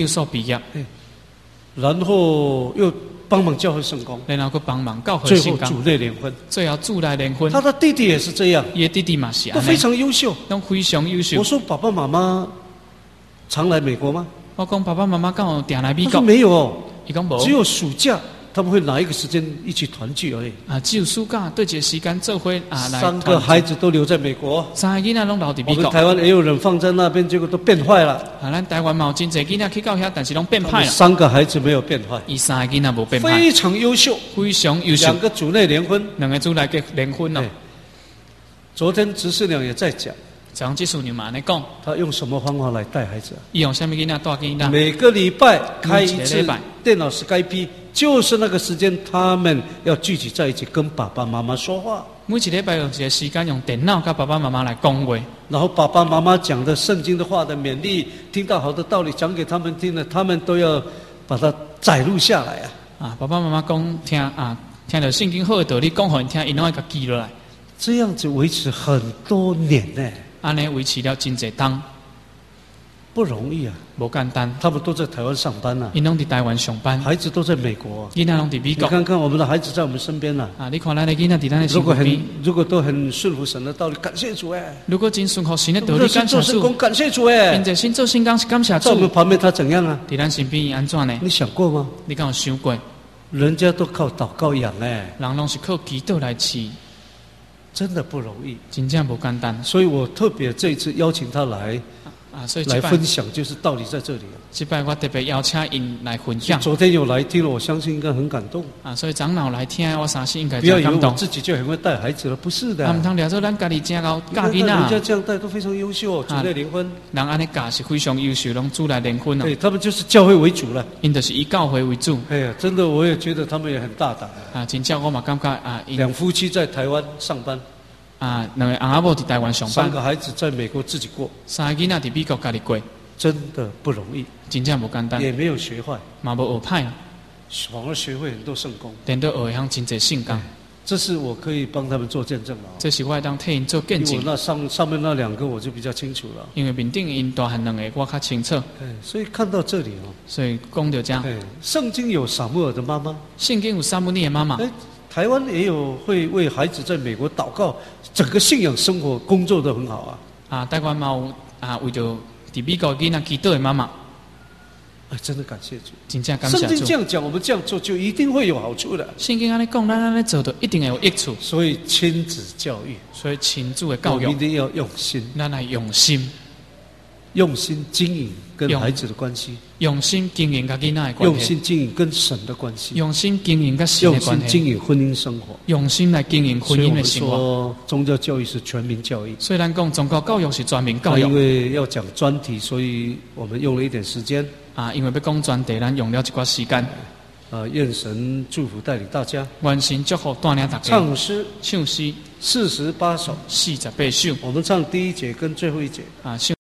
然后又帮忙教会圣工， 然后佫帮忙教会最圣工， 后主内联婚， 最后主内联婚。 他的弟弟也是这样， 伊的弟弟嘛是都非常优秀， 都非常优秀。 我说爸爸妈妈常来美国吗？ 我讲爸爸妈妈敢有定来美国？ 他说没有哦， 伊讲无， 只有暑假。他们会拿一个时间一起团聚而已。 只有暑假对一个时间做伙来。 3个孩子都留在美国 ，3个囡仔拢留伫美国。 我们台湾也有人放在那边，结果都变坏了。 咱台湾嘛有真侪囡仔去到遐，但是拢变坏了。 3个孩子没有变坏， 伊3个囡仔无变坏， 非常优秀， 非常优秀。 2个主内联婚 ，2个主内结联婚了。 昨天执事娘也在讲。 讲技术你嘛，你讲他用什么方法来带孩子？ 伊用什么囡仔带囡仔？ 每个礼拜开一次电脑Skype，就是那个时间，他们要聚集在一起跟爸爸妈妈说话。 每一礼拜有一个时间用电脑跟爸爸妈妈来讲话， 然后爸爸妈妈讲的圣经的话的勉励，听到好的道理讲给他们听了，他们都要把它载录下来啊！ 爸爸妈妈讲听到圣经好的道理讲给因听，因拢要甲记落来。 这样子维持很多年呢。 安尼维持了真侪冬， 不容易啊， 无简单。 他们都在台湾上班啊， 因拢伫台湾上班， 孩子都在美国， 囡仔拢伫美国。 你看看我们的孩子在我们身边你看咱的囡仔伫咱的身边。 如果都很顺服神的道理，感谢主哎。 如果真顺服神的道理，感谢主， 感谢主哎。 现在新做新工是感谢主。 在我们旁边他怎样啊？ 伫咱身边伊安怎呢？ 你想过吗？ 你敢有想过？ 人家都靠祷告养哎， 人拢是靠祈祷来饲。 真的不容易， 真正不简单。 所以我特别这一次邀请他来， 所以来分享，就是道理在这里。 这摆我特别邀请因来分享。 昨天有来听了，我相信应该很感动。 所以长老来听，我相信应该不要以为我自己就很会带孩子了，不是的。 唔通了做咱家己正教教囡仔。 人家这样带都非常优秀，主内联婚。 人安尼教是非常优秀，拢主内联婚哦。 对，他们就是教会为主了。 因就是以教会为主。 哎呀，真的，我也觉得他们也很大胆真正我嘛感觉两夫妻在台湾上班。 两个翁仔某伫台湾上班， 3个孩子在美国自己过 ，3个囡仔伫美国家己过， 真的不容易， 真正无简单， 也没有学坏， 嘛无学歹， 反而学会很多圣功， 连到学会真侪圣功。 这是我可以帮他们做见证了。 这是我当替因做见证。 那上面那2个我就比较清楚了， 因为面顶因大汉2个我较清楚。 所以看到这里所以讲到这样， 圣经有撒母耳的妈妈， 圣经有撒母耳的妈妈。 台湾也有会为孩子在美国祷告，整个信仰生活工作都很好啊。 台湾嘛有为着伫美国囡仔祈祷的妈妈。 真的感谢主， 真正感谢主。 圣经这样讲，我们这样做就一定会有好处的。 圣经安尼讲，咱安尼做就一定会有益处。 所以亲子教育， 所以亲子的教育一定要用心， 咱来用心。 用心经营跟孩子的关系， 用心经营跟囡仔的关系， 用心经营跟神的关系， 用心经营跟神的关系， 用心经营婚姻生活， 用心来经营婚姻的生活。 所以我们说宗教教育是全民教育， 虽然讲宗教教育是全民教育， 因为要讲专题，所以我们用了一点时间。 因为要讲专题，咱用了一寡时间。 愿神祝福带领大家， 愿神祝福带领大家。 唱诗 48首， 48首， 我们唱第1节跟最后1节。